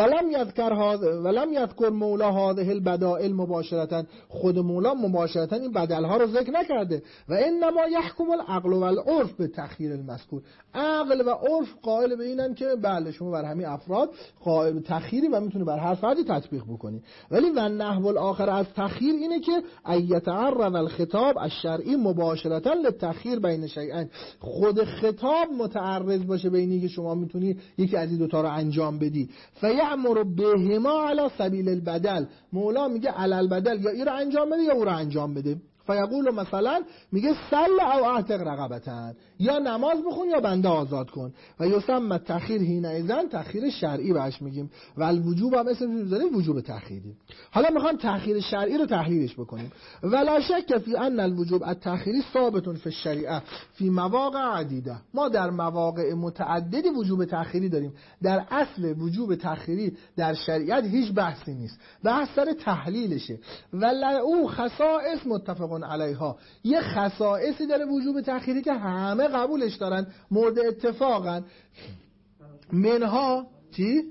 ولم یذکر مولا هذه البدائل مباشرتا، خود مولا مباشرتا این بدل ها رو ذکر نکرده. و انما يحكم العقل والعرف به تأخیر المذکور، عقل و عرف قائل به اینن که بله شما بر همین افراد قائل به تأخیری و میتونه بر هر فردی تطبیق بکنی. ولی و نحو الاخر از تأخیر اینه که ایتعرض الخطاب الشرعی مباشرتا للتأخیر بین شیئین، خود خطاب متعرض باشه بینی که شما میتونی یکی از این 2 تا رو انجام بدی. فیأمر بهما علی سبیل البدل، مولا میگه علی البدل، یا این رو انجام بده یا اون رو انجام بده. فیقول مثلا میگه صل او اعتق رقبتن، یا نماز بخون یا بنده آزاد کن. و یسمى تأخیر حینئذ تأخیر شرعی بهش میگیم و الوجوب هم اسمش میذاریم وجوب تأخیری. حالا میخوام تأخیر شرعی رو تحلیلش بکنیم. ولا شک فی ان الوجوب التأخیری ثابت فی الشریعه فی مواقع عدیده. ما در مواقع متعددی وجوب تأخیری داریم. در اصل وجوب تأخیری در شریعت هیچ بحثی نیست، بحث سر تحلیلشه. او خصائص متفقون علیها، یه خصائصی داره وجوب تأخیری که همه قبولش دارن، مورد اتفاقن. منها چی؟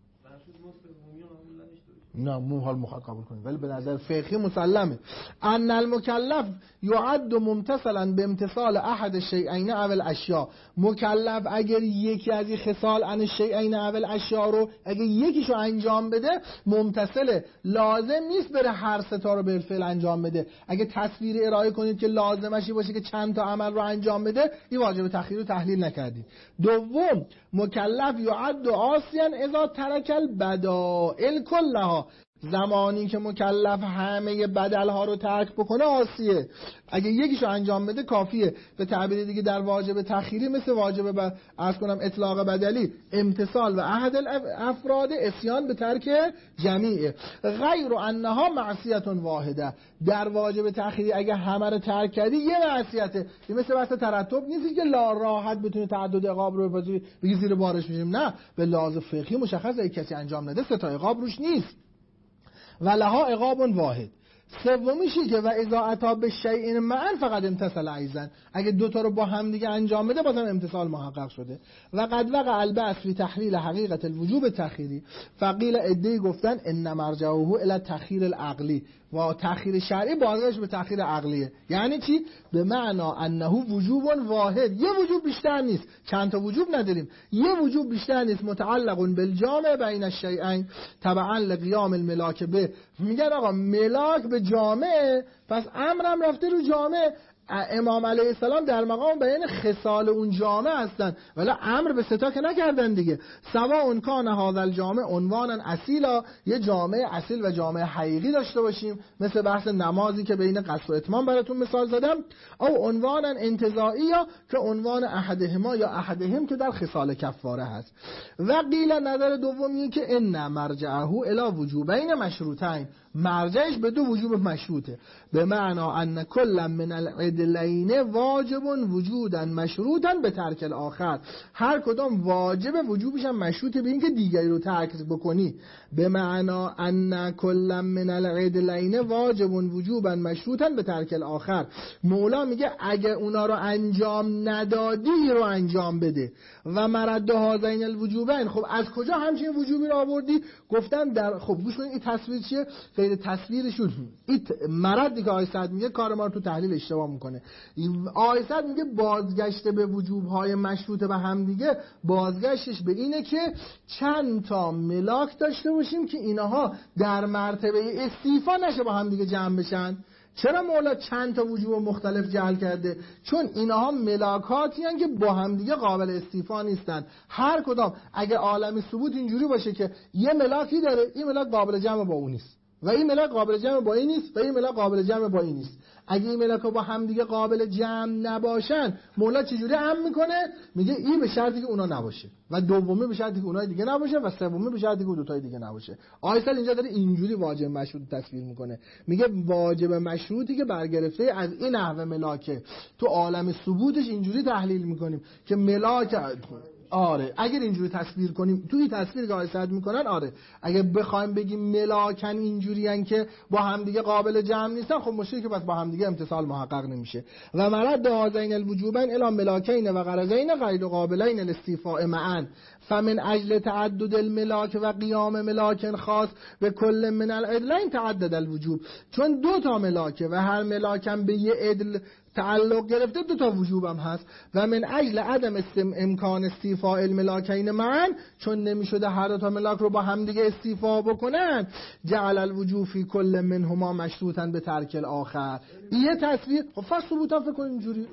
نه مو حال مخاطب قبول کنیم، ولی به نظر فقهی مسلمه ان المکلف یعد ممتثلا بامتثال احد الشیئین او الاشیاء. مکلف اگر یکی از این خصال ان الشیئین او الاشیاء رو اگر یکیشو انجام بده ممتثل، لازم نیست بره هر سه تا رو بالفعل انجام بده. اگه تصویر ارائه کنید که لازمشی باشه که چند تا عمل رو انجام بده، این واجب تأخیر رو تحلیل نکردید. دوم، مکلف یعد عاصیا اذا ترک البدائل کلها. زمانی که مکلف همه بدل ها رو ترک بکنه عاصیه. اگه یکیشو انجام بده کافیه. به تعبیر دیگه در واجب تأخیری مثل واجب اطلاق بدلی امتثال و عهد الافراد، اسیان به ترک جمیعه. غیر انها معصیت واحده. در واجب تأخیری اگه همه رو ترک کردی یه معصیته. این مثل بحث ترتب نیست که لا راحت بتونه تعدد عقاب رو بپذیری بگی زیر بارش میشیم. نه، به لحاظ فقهی مشخصه اگه کسی انجام نده سه تا عقاب روش نیست و لها عقاب واحد. سومیشی که و اذا اتی بالشیء معا فقط امتثل ایضا. اگه دوتا رو با هم دیگه انجام بده بازم امتثال محقق شده. و قد وقع البحث فی تحلیل حقیقت الوجوب تأخیری. فقیل عده‌ای گفتن ان مرجعه الی التأخیر العقلی، و تأخیر شرعی بازگشت به تأخیر عقلیه. یعنی چی؟ به معنا انه وجوب واحد، یه وجوب بیشتر نیست، چند تا وجوب نداریم، یه وجوب بیشتر نیست، متعلق بالجامع بین الشیئین تبعا لقیام الملاک به. میگن آقا ملاک به جامع، پس امرم رفته رو جامع. امام علیه السلام در مقام بیان خصال اون جامع هستن، ولی امر به ستا که نکردن دیگه. سواء کان هذا الجامع عنوانا اصیلا، یه جامع اصیل و جامع حقیقی داشته باشیم مثل بحث نمازی که بین قصر و اتمام براتون مثال زدم، او عنوانا انتزاعیا که عنوان احدهما یا احدهم که در خصال کفاره هست. و قیل نظر دومی که ان مرجعه الی وجوبین مشروطین، مرجعش به دو وجوب مشروطه. به معنا ان کل من العدلین واجب وجودا مشروطا به ترک الاخر. هر کدام واجب وجوبش هم مشروطه به اینکه دیگری رو ترک بکنی. به معنا ان کل من العدلین واجب وجوبا مشروطا به ترک الاخر. مولا میگه اگه اونا رو انجام ندادی رو انجام بده. و مرد هذین الوجوبین، خب از کجا همچین وجوبی رو آوردی؟ گفتن در، خب گوش کنید این تصویر چیه؟ غیر تصویرشون این مردی که آیسد میگه کار ما رو تو تحلیل اشتباه میکنه. آیسد میگه بازگشت به وجوبهای مشروطه به هم دیگه، بازگشتش به اینه که چند تا ملاک داشته باشیم که اینها در مرتبه استیفا نشه با هم دیگه جمع بشن. چرا مولا چند تا وجوب مختلف جعل کرده؟ چون اینها ملاکاتی هستند که با هم دیگه قابل استیفا نیستن. هر کدام اگه عالم ثبوت اینجوری باشه که یه ملاکی داره، این ملاک قابل جمع با اون نیست و این ملاک قابل جمع با این نیست و این ملاک قابل جمع با این نیست، اگه این ملاکا با هم دیگه قابل جمع نباشن، مولا چجوری امر میکنه؟ میگه این به شرطی که اونا نباشه، و دومی به شرطی که اونای دیگه نباشه، و سومی به شرطی که دو تای دیگه نباشه. آیسل اینجا داره اینجوری واجب مشروط تصویر میکنه. میگه واجب مشروطی که برگرفته از این نحوه ملاکه، تو عالم ثبوتش اینجوری تحلیل میکنیم که ملاک، آره اگر اینجوری تصویر کنیم توی تصویر که آیسد میکنن، آره اگه بخوایم بگیم ملاکن اینجوریان که با همدیگه قابل جمع نیستن، خب مشکلی که بس با همدیگه امتصال محقق نمیشه. و مرد هذین الوجوبین الی ملاکین و غرضین غیر قابلین الاستیفاء معا، فمن اجل تعدد الملاک و قیام ملاک خاص به کل من العدلین تعدد الوجوب. چون دو تا ملاکه و هر ملاکم به یه عدل تعلق گرفته، دو تا وجوبم هست. و من اجل عدم امکان استیفاء الملاکین معا، چون نمیشده هر دو تا ملاک رو با هم دیگه استیفا بکنن، جعل الوجوب فی کل منهما مشروطا به ترک الاخر. یه تصویر، خب فقط ثبوتا فکر کن اینجوری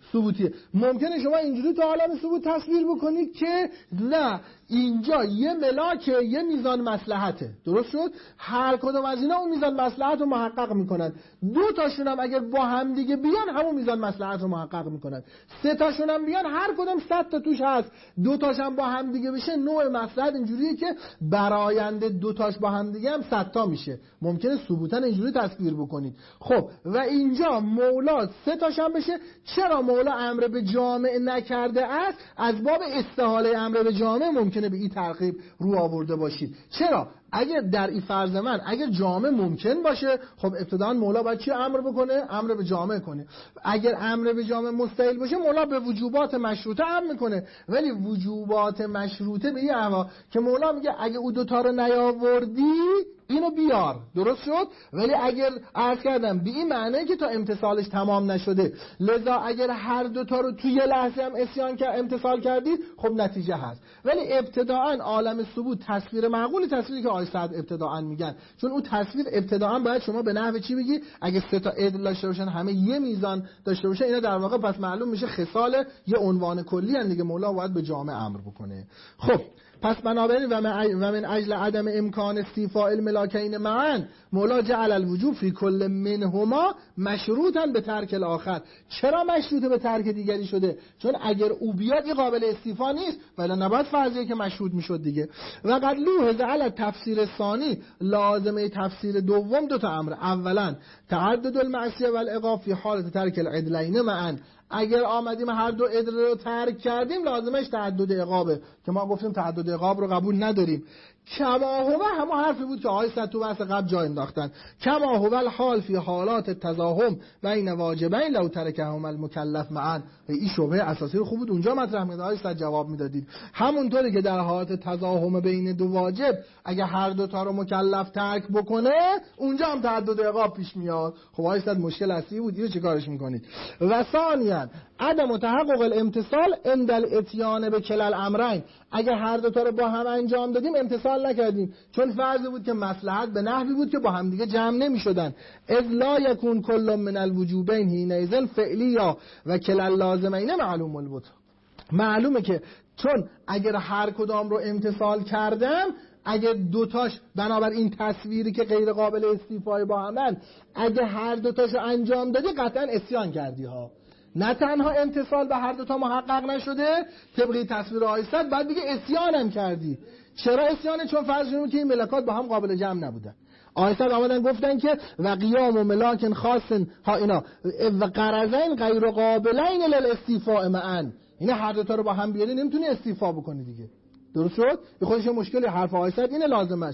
ثبوتیه. ممکنه شما اینجوری تو عالم ثبوت تصویر بکنید که نه اینجا یه ملاکه، یه میزان مصلحته، درست شد؟ هر کدوم از اینا اون میزان مصلحت رو محقق میکنن. دو تاشون هم اگر با هم دیگه بیان همون میزان مصلحت رو محقق میکنن. سه تاشون هم بیان هر کدوم 100 تا توش هست، دو تاش هم با هم دیگه بشه نوع مصلحت اینجوریه که براینده دو تاش با هم دیگه هم 100 تا میشه. ممکنه ثبوتن اینجوری تصویر بکنید. خب و اینجا مولا سه تاش هم بشه. چرا مولا امر به جامع نکرده است؟ از باب استحاله امر به جامع ممکنه به این ترغیب رو آورده باشید. چرا؟ اگر در این فرض من اگر جامع ممکن باشه، خب ابتداً مولا باید چی امر بکنه؟ امر به جامع کنه. اگر امر به جامع مستحیل باشه، مولا به وجوبات مشروطه امر میکنه. ولی وجوبات مشروطه به این احوا که مولا میگه اگه او دوتا رو نیاوردی اینو بیار، درست شد؟ ولی اگر عرض کردم به این معنی که تا امتصالش تمام نشده، لذا اگر هر دوتا رو توی یه لحظه هم امتصال کردید، خب نتیجه هست. ولی ابتداءً عالم ثبوت تصویر معقول، تصویری که آیه صد ابتداءً میگن، چون اون تصویر ابتداءً باید شما به نحو چی بگی؟ اگه سه تا عدل داشته باشن، همه یه میزان داشته باشه، اینا در واقع پس معلوم میشه خصال یه عنوان کلی ان دیگه. مولا باید به جامع امر بکنه. خب پس بنابراین و من اجل عدم امکان استیفاء الملاکین معا مولا جعل الوجوب فی کل منهما مشروطا به ترک الاخر. چرا مشروط به ترک دیگری شده؟ چون اگر او بیاد این قابل استیفا نیست، ولی نباید فرضیه که مشروط میشد دیگه. و قد لوحظ علی تفسیر ثانی، لازمه تفسیر دوم دو تا امر. اولا تعدد المعصیه و العقاب فی حالت ترک العدلین معا. اگر آمدیم هر دو عدل رو ترک کردیم، لازمش تعدد عقابه که ما گفتیم تعدد عقاب رو قبول نداریم. کما هو همون حرفی بود که آیه صد تو بحث قبل جا انداختن. کما هو الحال فی حالات التزاحم بین واجبین لو ترکهما المکلف معا. این شبهه اساسی رو خوب بود اونجا مطرح می‌کرد، آیه صد جواب میدادید. همونطوری که در حالات تزاحم بین دو واجب اگه هر دو تا رو مکلف ترک بکنه، اونجا هم تعدد عقاب پیش میاد. خب آیه صد مشکل اصلی بود، اینو چیکارش می‌کنید؟ و ثانیاً عدم تحقق الامتصال عند الاتیان به کلال امرین. اگه هر دو تا رو با هم انجام دادیم امتصال نکردیم، چون فرض بود که مصلحت به نحوی بود که با هم دیگه جمع نمی‌شدن. اذ لا یکون کل من الوجوبین حینئذ فعلیا و کلال لازمین معلوم البت. معلومه که چون اگر هر کدام رو امتصال کردم، اگه دوتاش بنابر این تصویری که غیر قابل استیفای با همن، اگه هر دوتاشو انجام دادی قطعا عصیان کردی ها. نه تنها امتصال به هر دوتا محقق نشده، طبقی تصویر آیه صد بعد بگه عصیان هم کردی. چرا عصیانه؟ چون فرض کنیم که این ملکات با هم قابل جمع نبودن. آیه صد آمدن گفتن که و قیام و ملاک خاص ها اینا و قرضین غیر قابلین للاستیفاء معا. اینا هر دوتا رو با هم بیاری نمیتونی استیفا بکنی دیگه، درست شد؟ به خودش مشکلی. حرف آیه صد اینه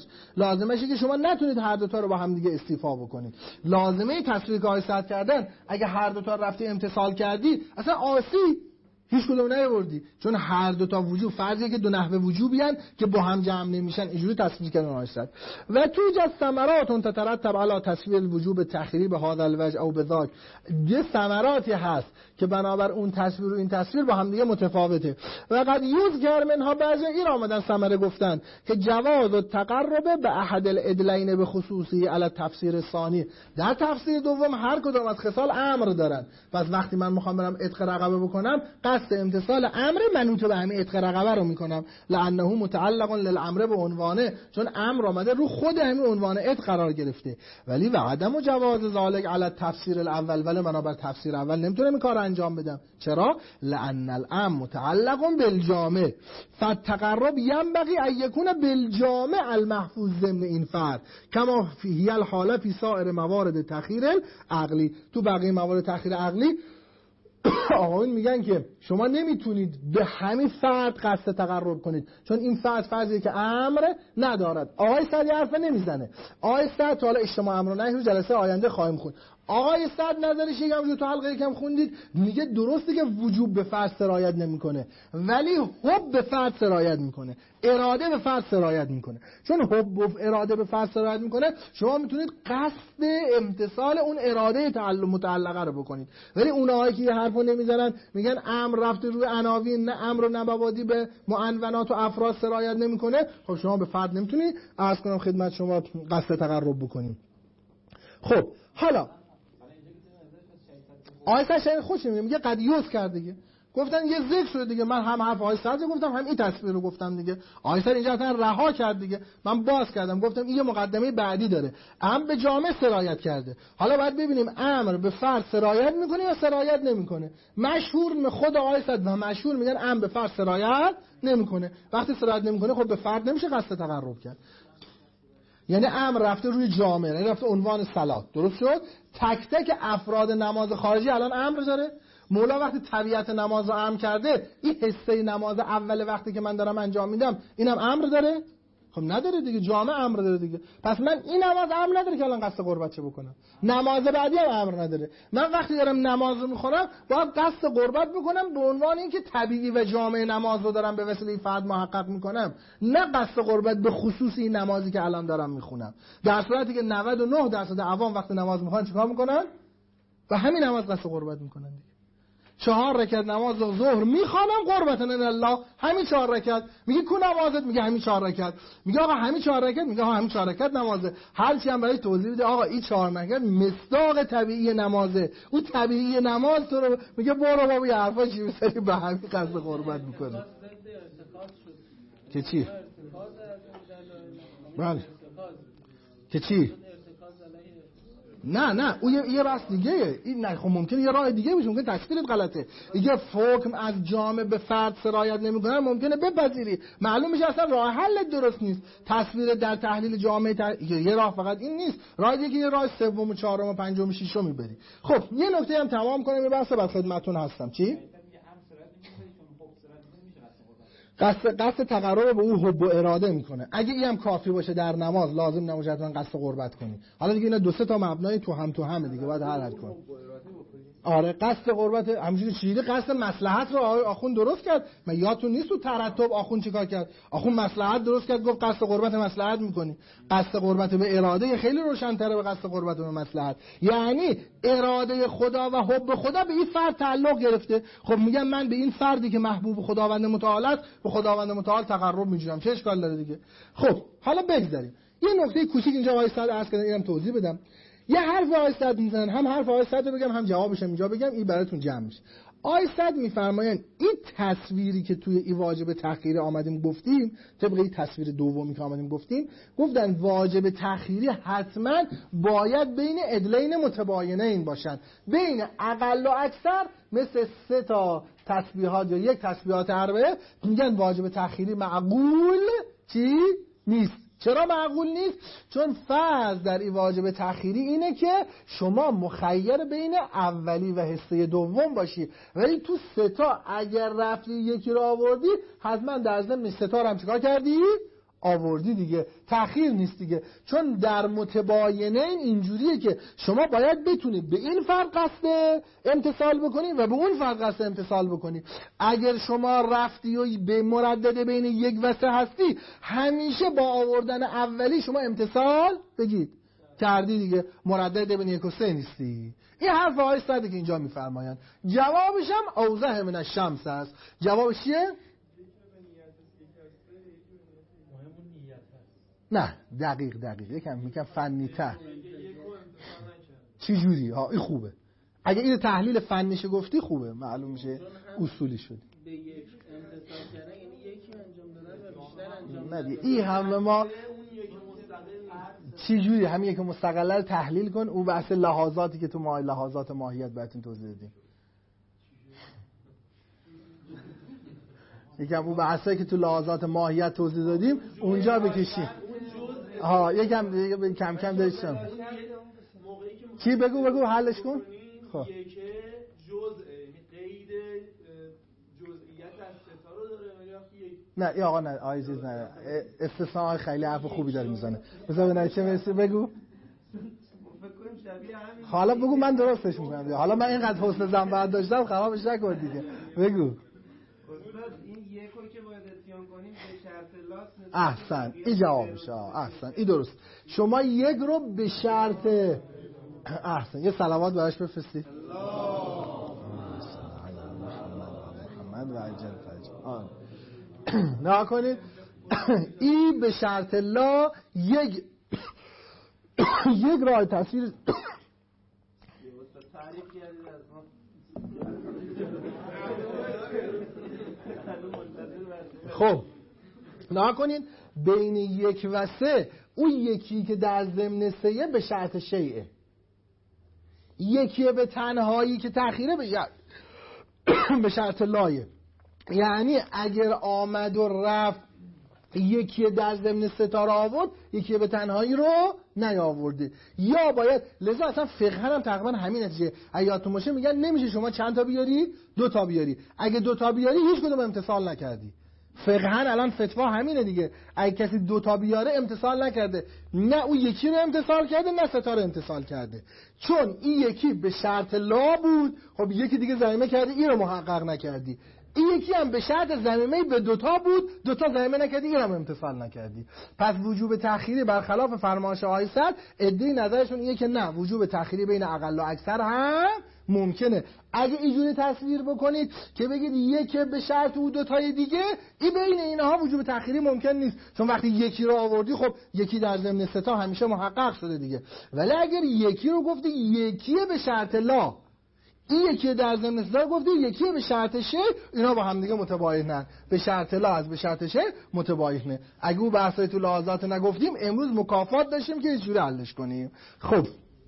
لازمشه که شما نتونید هر دوتا رو با هم دیگه استیفا بکنید. لازمه تصویر که آیه صد کردن، اگه هر دوتا رفتی امتصال کردی اصلا آسی هیچ کدوم نیاوردی، چون هر دوتا وجوب فرضیه که دو نحوه وجوبی ان که با هم جمع نمیشن. اینجوری تصویر کردن آیه صد. و توجد ثمرات تترتب علی تصویر الوجوب تخیری به هذا الوجه او بذاک. یه ثمراتی هست که بنابر اون تصویر و این تصویر با هم دیگه متفاوته. و قد یذکر منها بعضی این آمدن ثمره گفتن که جواز التقرب به احد العدلین به خصوصی علی تفسیر ثانی. در تفسیر دوم هر کدوم از خصال امر دارن. پس وقتی من میخوام برم عتق رقبه بکنم، قصد امتصال امر منوط به همین عتق رقبه رو میکنم، لانه متعلق للامر به عنوانه، چون امر آمده رو خود همین عنوان عتق قرار گرفته. ولی و عدم جواز ذالک علی تفسیر الاول، ولی من بر تفسیر اول نمیتونم این کار انجام بدم. چرا؟ لان الامر متعلق بالجامع فالتقرب ينبغي ان يكون بالجامع المحفوظ ضمن این فرد کما فی الحاله فی سایر موارد تأخیر عقلی. تو بقیه موارد تأخیر عقلی آقایون میگن که شما نمیتونید به همین فرد قصد تقرب کنید، چون این فرد فرضیه که امر ندارد. آقای صد حرف نمیزنه. آقای صد حالا اجتماع امر و نهی رو جلسه آینده خواهیم خوند. آقای صد نظرش یکم جو تو حلقه یکم خوندید، میگه درسته که وجوب به فرد سرایت نمیکنه، ولی حب به فرد سرایت میکنه، اراده به فرد سرایت میکنه. چون حب و اراده به فرد سرایت میکنه، شما میتونید قصد امتصال اون اراده تعلق متعلقه رو بکنید. ولی اونایی که یه حرفو نمیزنن، میگن امر رفته روی عناوین، نه امر و نبوادی به معنونات و افراد سرایت نمیکنه، خب شما به فرد نمیتونید عرض کنم خدمت شما قصد تقرب بکنید. خب حالا آقای سعد خوش میگه قد یوز کرد دیگه. گفتن یه ذکر شده دیگه، من هم حرف آقای سعد گفتم هم این تصویر رو گفتم دیگه. آقای سعد اینجا اصلا رها کرد دیگه، من باز کردم گفتم این یه مقدمه بعدی داره. امر به جامع سرایت کرده، حالا باید ببینیم امر به فرد سرایت میکنه یا سرایت نمیکنه. مشهور خود آقای سعد و مشهور میگن امر به فرد سرایت نمیکنه. وقتی سرایت نمیکنه خب به فرد نمیشه قصد تقرب کرد. یعنی امر رفته روی جامعه، یعنی رفته عنوان صلات. درست شد؟ تک تک افراد نماز خارجی الان امر داره. مولا وقتی طبیعت نماز رو امر کرده، این حصه نماز اول وقتی که من دارم انجام میدم اینم امر داره؟ خب نداره دیگه، جامعه امر داره دیگه. پس من این نماز امر نداره که الان قصد قربت چه بکنم. نماز بعدی هم امر نداره. من وقتی دارم نماز رو میخونم باید قصد قربت بکنم به عنوان اینکه طبیعی و جامعه نماز رو دارم به وسیله فرد محقق میکنم، نه قصد قربت به خصوص این نمازی که الان دارم میخونم. در صورتی که 99% عوام وقتی نماز میخوان چیکار میکنن؟ و همین نماز قصد قربت میکنن دیگه. 4 رکعت نماز ظهر میخوانم قربتن الله، همین 4 رکعت. میگه کو نمازت؟ میگه همین 4 رکعت. میگه آقا همین 4 رکعت؟ میگه آقا همین 4 رکعت نمازه. هر چی هم برای توضیح بده آقا این 4 رکعت مصداق طبیعی نمازه. اون طبیعی نماز تو رو میگه برو بابا یه حرفا چی میسری به همین قصد قربت میکنه. که چی؟ بله. که چی؟ نه اون یه بحث دیگه. این نه خب ممکنه یه راه دیگه باشه، ممکنه تصویرت غلطه. دیگه حکم از جامعه به فرد سرایت نمیکنه، ممکنه بپذیری، معلوم میشه اصلا راه حل درست نیست. تصویر در تحلیل جامعه یه راه فقط این نیست، راه دیگه یه راه سوم و چهارم و پنجم و ششم میبری. خب یه نکته هم تمام کنم، یه بحث بعد خدمتتون هستم. چی؟ قصد تقرب به او حب و اراده میکنه. اگه اینم کافی باشه در نماز لازم نباشه حتما قصد قربت کنی. حالا دیگه اینا 2-3 تا مبنای تو همه دیگه باید حل کنی. آره قصد قربت همینجوری چیزی، قصد مصلحت رو آخوند درست کرد. من یادتون نیست تو ترتب آخوند چیکار کرد؟ آخوند مصلحت درست کرد، گفت قصد قربت مصلحت میکنی. قصد قربت به اراده خیلی روشن‌تره به قصد قربت به مصلحت. یعنی اراده خدا و حب خدا به این فرد تعلق گرفته. خب میگم من به این فردی که محبوب خداوند متعال است به خداوند متعال تقرب میجوام، چه اشکال داره دیگه. خب حالا بگذاریم یه نکته کوچیک اینجا آقای سعد عرض کردن، اینم توضیح بدم. یه حرف آقای سعد میزنن، هم حرف آقای سعد رو بگم هم جوابش اینجا بگم، این براتون جمع میشه. آقای سعد میفرمایند این تصویری که توی این واجب تأخیری آمدیم گفتیم، طبق این تصویر دومی که آمدیم گفتیم، گفتن واجب تأخیری حتما باید بین عدلین متباینین باشن، بین اقل و اکثر مثل 3 تا تسبیحات یا 1 تسبیحات اربعه. میگن واجب تأخیری معقول چی نیست. چرا معقول نیست؟ چون فرض در این واجب تأخیری اینه که شما مخیر بین اولی و حصه دوم باشی، ولی تو 3 تا اگر رفتی یکی رو آوردی حتما در ضمن 3 تا هم چیکار کردی؟ آوردی دیگه، تأخیر نیست دیگه. چون در متباینین اینجوریه که شما باید بتونید به این فرد قصد امتصال بکنید و به اون فرد قصد امتصال بکنید. اگر شما رفتی و به مردد بین 1 و 3 هستی، همیشه با آوردن اولی شما امتصال بگید کردی دیگه، مردد بین 1 و 3 نیستی. این حرف آقای سعدی که اینجا میفرمایند. جوابش هم اوضح من الشمس است. جوابش چیه؟ نه دقیق یکم میگم فنی تر. چی جوری؟ ها این خوبه. اگه این تحلیل فنیش گفتی خوبه، معلوم میشه اصولی شد. به یک انتصاب کردن یعنی یکی انجام دادن و بیشتر انجام نه این همه ما چی جوری همین یک مستقله رو تحلیل کن. او بحث لحاظاتی که تو لحاظات ماهیت بهتون توضیح دادیم، یکم او بحثایی که تو لحاظات ماهیت توضیح دادیم اونجا بکشیم. یکم دیگه کم کم داشتم. چی بگو حلش کن. خب که جزء قید جزئیات از ستا رو داره ولی وقتی نه این آقا نه عزیز نه استثناء خیلی حرف خوبی داره میزنه. بذار ببینم چه میرسه. بگو حالا بگو من درستش میکنم. حالا من اینقدر حسن زن بعد داشتم خرابش نکن دیگه. بگو این یکو که باید اتیان کنیم به شرط لاس. احسن این جوابشه. احسن این درست. شما 1 رو به شرط احسن یه صلوات براش بفرستی. محمد و عجل فجر نه کنید. این به شرط لا 1 راه تصویر تعریف کردید از ما. خب نها کنین بین 1 و 3 اون یکی که در ضمن 3 به شرط شیعه، یکی به تنهایی که تأخیره به شرط لایه. یعنی اگر آمد و رفت یکی در ضمن 3 تا را آورد، یکی به تنهایی رو نیاورده، یا باید لذا اصلا فقهن هم تقریبا همین نتیجه یادتون باشه، میگن نمیشه شما چند تا بیاری؟ 2 تا بیاری. اگه 2 تا بیاری هیچ کدوم امتثال نکردی. فقهن الان فتوا همینه دیگه، اگه کسی 2 تا بیاره امتثال نکرده، نه اون یکی رو امتثال کرده نه 3 تا رو امتثال کرده، چون این یکی به شرط لا بود. خب یکی دیگه ضمیمه کردی، این رو محقق نکردی. این یکی هم به شرط ضمیمه به 2 تا بود، 2 تا ضمیمه نکردی، این هم امتثال نکردی. پس وجوب تأخیری برخلاف فرمایش آقای صدر، عده‌ای نظرشون اینه که نه، وجوب تأخیری بین اقل و اکثر هم ممکنه. اگه اینجوری تصویر بکنید که بگید یکی به شرط و 2 تای دیگه، این بین اینها وجوب تأخیری ممکن نیست، چون وقتی یکی رو آوردی خب یکی در ضمن 3 تا همیشه محقق شده دیگه. ولی اگر یکی رو گفتی یکی به شرط لا، این یکی در ضمن 3 تا گفتی یکی به شرط شه، اینا با هم دیگه متباینن. به شرط لا از به شرط شه متباینه. اگه اون بحثای تو لحاظات نگفتیم، امروز مکافات داشتیم که اینجوری حلش کنیم. خب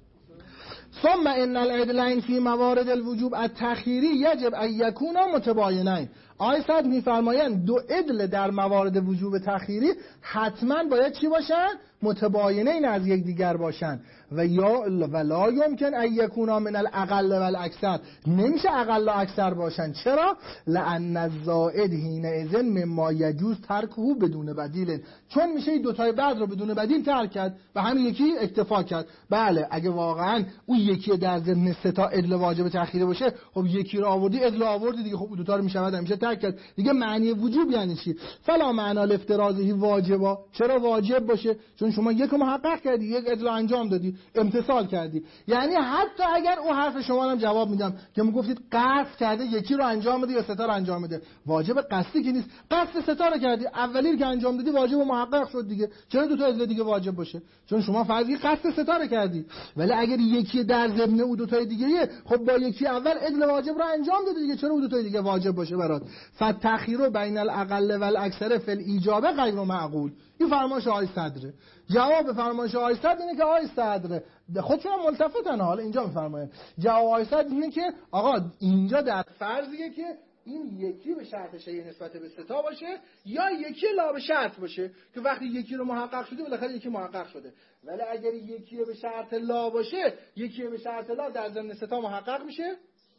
ثم ان العدلین فی موارد الوجوب التأخیری یجب ان یکونا متباینین. آقای صدر میفرمایند 2 عدل در موارد وجوب تأخیری حتما باید چی باشن؟ متباینین از یک دیگر باشن. ولا یمکن ان یکونا من الاقل و الاکثر، نمیشه اقل و اکثر باشن. چرا؟ لان الزائد حینئذ مما یجوز ترکه بدون بدیل، چون میشه این 2 تای بعد رو بدون بدیل ترک کرد و همین یکی اکتفا کرد. بله اگه واقعا اون یکی در ضمن 3 تا عدل واجب تأخیری باشه، خب یکی رو آوردی عدل آوردی دیگه، خب 2 تا رو میشود همیشه ترک کرد دیگه. معنی وجوب یعنی چی؟ فلا معنا الافتراضی واجبا، چرا واجب باشه؟ چون شما یک محقق کردی، یک عدل انجام دادی، امتثال کردی. یعنی حتی اگر اون حرف شما هم جواب میدم که میگفتید قصد کرده یکی رو انجام بده یا 3 تا رو انجام بده، واجب قصدی که نیست، قصد 3 تا رو کردی، اولی رو که انجام دادی واجب و محقق شد دیگه، چرا 2 تا عدل دیگه واجب باشه؟ چون شما فرضی قصد 3 تا رو کردی. ولی اگر یکی در ضمن اون 2 تای دیگه، خب با یکی اول عدل واجب رو انجام دادی دیگه، چرا اون 2 تای دیگه واجب باشه برات؟ فتأخیر بین الاقل و الاکثر فی الاجابه غیر معقول. این فرمایش آقای صدره. جواب فرمایش آقای صدر اینه که آقای صدر خودشون هم ملتفتن، حالا اینجا میفرماین جواب آقای صدر اینه که آقا اینجا در فرضیه که این یکی به شرط شیء نسبت به 3 تا باشه یا یکی لا به شرط باشه، که وقتی یکی رو محقق شده بالاخره یکی محقق شده. ولی اگر یکی به شرط لا باشه، یکی به شرط لا در ضمن 3 تا محقق میشه؟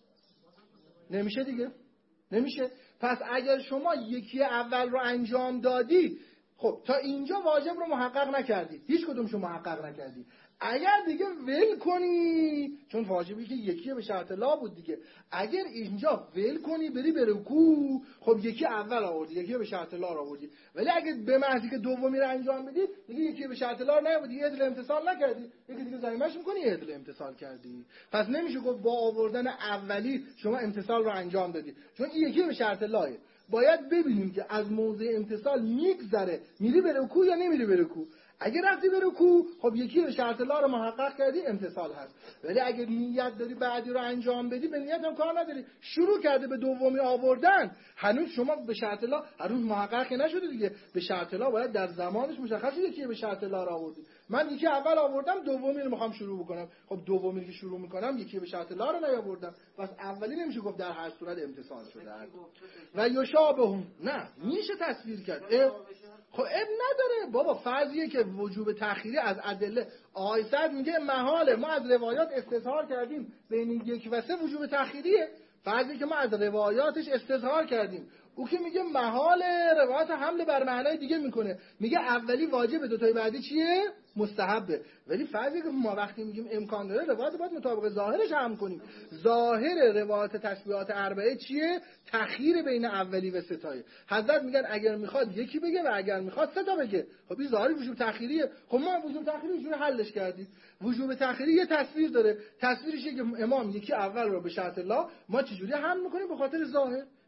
نمیشه دیگه، نمیشه. پس اگر شما یکی اول رو انجام دادی، خب تا اینجا واجب رو محقق نکردی، هیچ کدومشو محقق نکردی. اگر دیگه ول کنی، چون واجبی که یکی به شرط لا بود دیگه، اگر اینجا ول کنی بری به رکوع، خب یکی اول آوردی، یکی به شرط لا آوردی. ولی اگه به محضی که دومی رو انجام بدی دیگه یکی به شرط لا نیاوردی، عدل امتثال نکردی، یکی دیگه ضمیمش می‌کنی عدل امتثال کردی. پس نمیشه گفت با آوردن اولی شما امتثال رو انجام دادی، چون این یکی به شرط لاه. باید ببینیم که از موضع امتثال میگذره میری به رکوع یا نمیری به رکوع. اگر رفتی به رکوع، خب یکی به شرط لا رو محقق کردی، امتثال هست. ولی اگر نیت داری بعدی رو انجام بدی، به نیت هم کار نداری، شروع کرده به دومی آوردن، هنوز شما به شرط لا هنوز محقق نشده دیگه. به شرط لا باید در زمانش مشخصه یکی به شرط لا رو آوردی. من یکی اول آوردم، دومی رو میخوام شروع بکنم، خب دومی که شروع میکنم یکی به شرط لا رو نیاوردم، پس اولی نمیشه گفت در هر صورت امتثال شده. و یشابه نه میشه تصویر کرد. خب اب نداره بابا، فرضیه که وجوب تأخیری از ادله. آقای صدر میگه محاله، ما از روایات استظهار کردیم بین 1 و 3 وجوب تأخیریه، فرضی که ما از روایاتش استظهار کردیم. او که میگه محاله، روایات حمل بر معنای دیگه میکنه، میگه اولی واجبه، 2 تای بعدی چیه؟ مستحبه. ولی فرضی که ما وقتی میگیم امکان داره، روایت باید مطابق ظاهرش هم کنیم. ظاهر روایات تشبیهات اربعه چیه؟ تأخیر بین اولی و 3 تای. حضرت میگن اگر میخواد یکی بگه و اگر میخواد 3 تا بگه. خب این ظاهری وجوب تأخیریه. خب ما وجوب تأخیری اینجوری حلش کردیم. وجوب تأخیری یه تصویر داره، تصویرش که امام یکی اول رو به شرط لا، ما چجوری حل میکنیم؟ به خاطر ظاهر.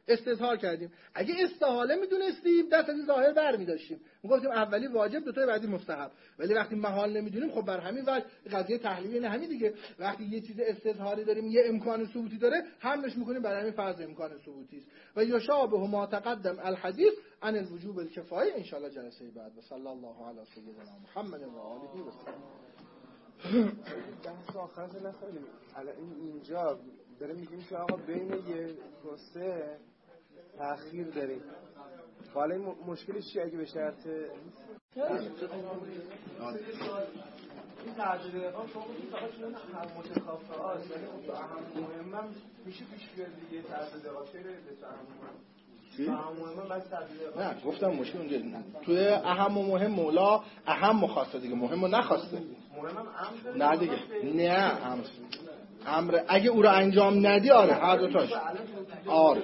استظهار کردیم. اگه استحاله میدونستیم دست از ظاهر برمی‌داشتیم، میگفتیم اولی واجب دو تای بعدی مستحب. ولی وقتی محال نمیدونیم خب بر همین وجه قضیه تحلیلی نه همین دیگه. وقتی یه چیز استظهاری داریم یه امکان ثبوتی داره حملش میکنیم بر همین فرض امکان ثبوتی است. و یشابه ما تقدم الحدیث عن الوجوب الکفایه ان شاء الله جلسه بعد. و صلی الله علی سیدنا محمد و آله و سلم. بحث آخرش نخواهیم. الان اینجا داره میگیم که آقا بین یه سه تأخیر داریم. حالا این مشکلش چیه اگه به شرط این تعدیل اقام شما این فقط چون هم متکافه هاست، یعنی اون اهم مهمم میشه پیش بیاد دیگه تعدیل اقام چه به نه گفتم مشکل اونجا توی اهم و مهم مولا اهم خواسته دیگه، مهم رو نخواسته. نه دیگه نه امر اگه او رو انجام ندی آره هر دو تاش آره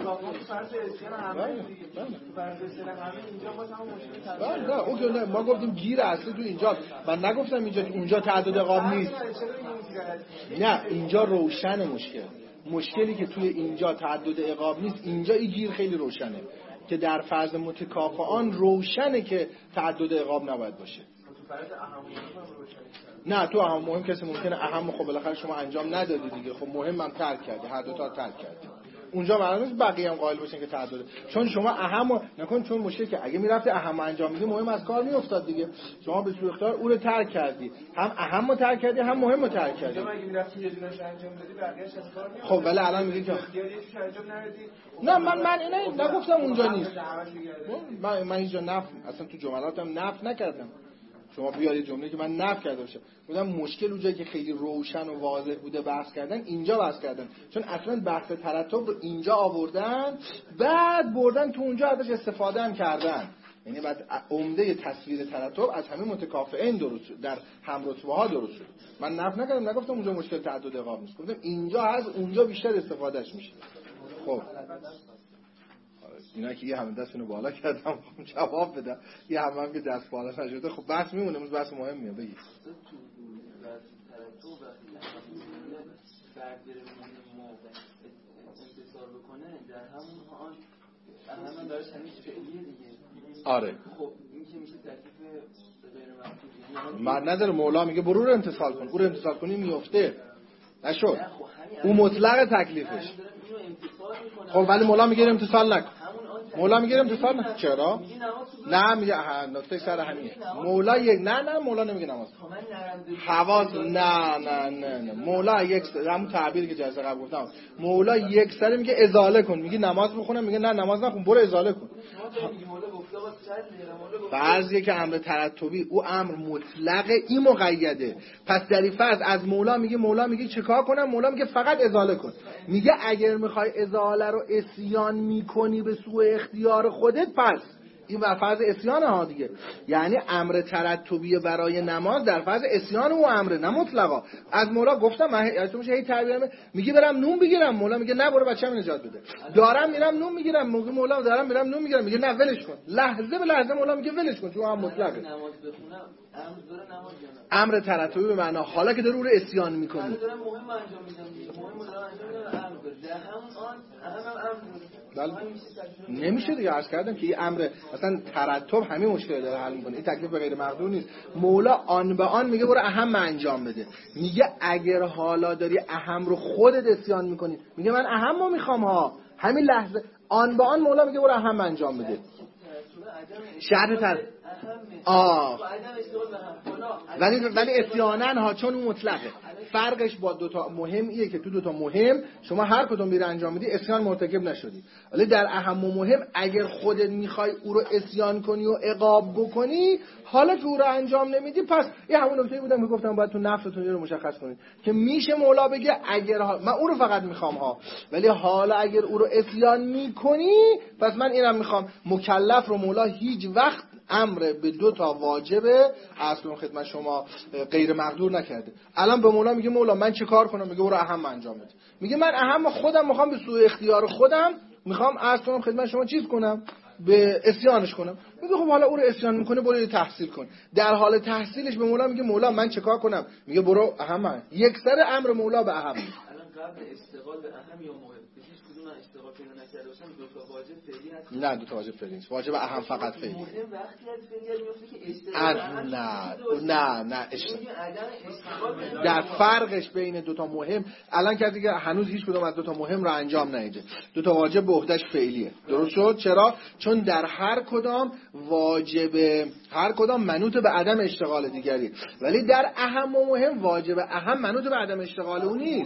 نه اون که ما گفتیم گیر اصلی تو اینجا، من نگفتم اینجا اونجا تعدد اقام نیست. نه اینجا روشن مشکلی که توی اینجا تعدد اقام نیست، اینجا این گیر خیلی روشنه که در فرض متکافئان روشنه که تعدد اقام نباید باشه. نه تو اهم مهم کسی ممکنه اهم خب بالاخره شما انجام ندادی دیگه، خب مهمم ترک کردی، هر دو تا ترک کردی. اونجا معلومه نیست بقیه هم قائل باشن که تعدد، چون شما اهم نکن، چون مشکل که اگه میرفتی اهم انجام میدی مهم از کار میافتاد دیگه. شما به سوء اختیار او رو ترک کردی، هم اهم رو ترک کردی هم مهم رو ترک کردی. اگه میرفتی یه دونهش انجام بدی بقیه‌اش از کار میافتاد. خب ولی الان میگی که انجام ندادی. نه من اینا نگفتم اونجا نیست. من اینجا اصلا تو جملاتم نکردم. شما بیارید جمله که من نفی کرده باشه. گفتم مشکل اونجایی که خیلی روشن و واضح بوده بحث کردن، اینجا بحث کردن، چون اصلا بحث ترتب رو اینجا آوردن بعد بردن تو اونجا ازش استفاده هم کردن. یعنی بعد عمده تصویر ترتب از همین متکافئین درست شد، در هم رتبه ها درست شد. من نفی نکردم، نگفتم اونجا مشکل تعدد اقام نیست، گفتم اینجا هست، اونجا بیشتر استفادهش میشه. خب اینا که یه همه دستونو بالا کردم جواب بدم، یه همه که دست بالا نشده. خب بحث میمونه، امروز بحث مهمیه. بگید آره خب این که میشه تکلیف غیر مفهوم، من نداره. مولا میگه برو رو امتصال کن، او رو امتصال کنی میفته نشد، او مطلق تکلیفش. خب ولی مولا میگه امتصال نکن، مولا میگه امتصال نکن. چرا؟ نه میگه نکته سر همینه. مولا یک نه مولا نمیگه نماز حواس نه مولا یک همون تعبیری که جلسه قبل گفتم، مولا یک سره میگه ازاله کن، میگه نماز بخونم، میگه نه نماز نخون برو ازاله کن. بعضیه که امر ترتبی او امر مطلقه، این مقیده. پس در این فرض از مولا میگه چیکار کنم؟ مولا میگه فقط ازاله کن. میگه اگر میخوای ازاله رو عصیان میکنی به سوء اختیار خودت، پس این بر فرض عصیان ها دیگه. یعنی امر ترتبی برای نماز در فرض عصیان و امر، نه مطلقا. از مولا گفتم من یادتون میشه هی تعبیرم میگه برم نون بگیرم، مولا میگه نه برو بچه‌م نجات بده. دارم میرم نون میگیرم، مولا دارم میرم نون میگیرم، میگه نه ولش کن. لحظه به لحظه مولا میگه ولش کن، چون هم مطلقه. نماز بخونم امر ترتبی به معنی حالا که داره او رو عصیان میکنی، دارم مهم انجام میدم، مهم دارم انجام میدم، در همون آن اهم نمیشه دیگه. عرض کردم که این امر اصلا ترتب همین مشکل داره حل میکنه، این تکلیف به غیر مقدور نیست. مولا آن به آن میگه برو اهم انجام بده. میگه اگر حالا داری اهم رو خودت عصیان میکنی، میگه من اهمو میخوام ها، همین لحظه آن به آن مولا میگه برو اهم انجام بده. شرط تر ولی عصیانن ها، چون اون مطلقه. فرقش با دوتا مهم ایه که تو دوتا مهم شما هر کدوم بیره انجام بدی عصیان مرتکب نشدی، ولی در اهم و مهم اگر خودت میخوای او رو عصیان کنی و عقاب بکنی، حالا که او رو انجام نمیدی، پس این همون نکته بودم که گفتم باید تو نفستون رو مشخص کنید که میشه مولا بگه اگر من او رو فقط میخوام ها، ولی حالا اگر او رو عصیان میکنی پس من اینم میخوام. مکلف رو مولا هیچ وقت امر به دو تا واجبه اصلا خدمت شما غیر مقدور نکرده. الان به مولا میگه مولا من چه کار کنم؟ میگه برو اهم انجام بده. میگه من اهم خودم میخوام به سوء اختیار خودم میخوام اصلا خدمت شما چیز کنم، به عصیانش کنم. میگه خب حالا او رو عصیان میکنه برو تحصیل کن. در حال تحصیلش به مولا میگه مولا من چه کار کنم؟ میگه برو اهم. یک سر امر مولا به اهم. قبل قبل استقال به اهم یا مهم به هیچ کدوم من استقال پیدا نکرده باشم دو تا واجب فعلی هست؟ نه دو تا واجب فعلی نیست، واجب اهم فقط فعلی. مهم وقتی از فعلی میفته که استقال نه در فرقش بین دو تا مهم الان کسی که هنوز هیچ کدوم از دو تا مهم رو انجام ندیده، دو تا واجب به عهدهش فعلیه. درست شد؟ چرا؟ چون در هر کدام منوط به عدم اشتغال دیگری، ولی در اهم و مهم واجب اهم منوط به عدم اشتغال اون نیست.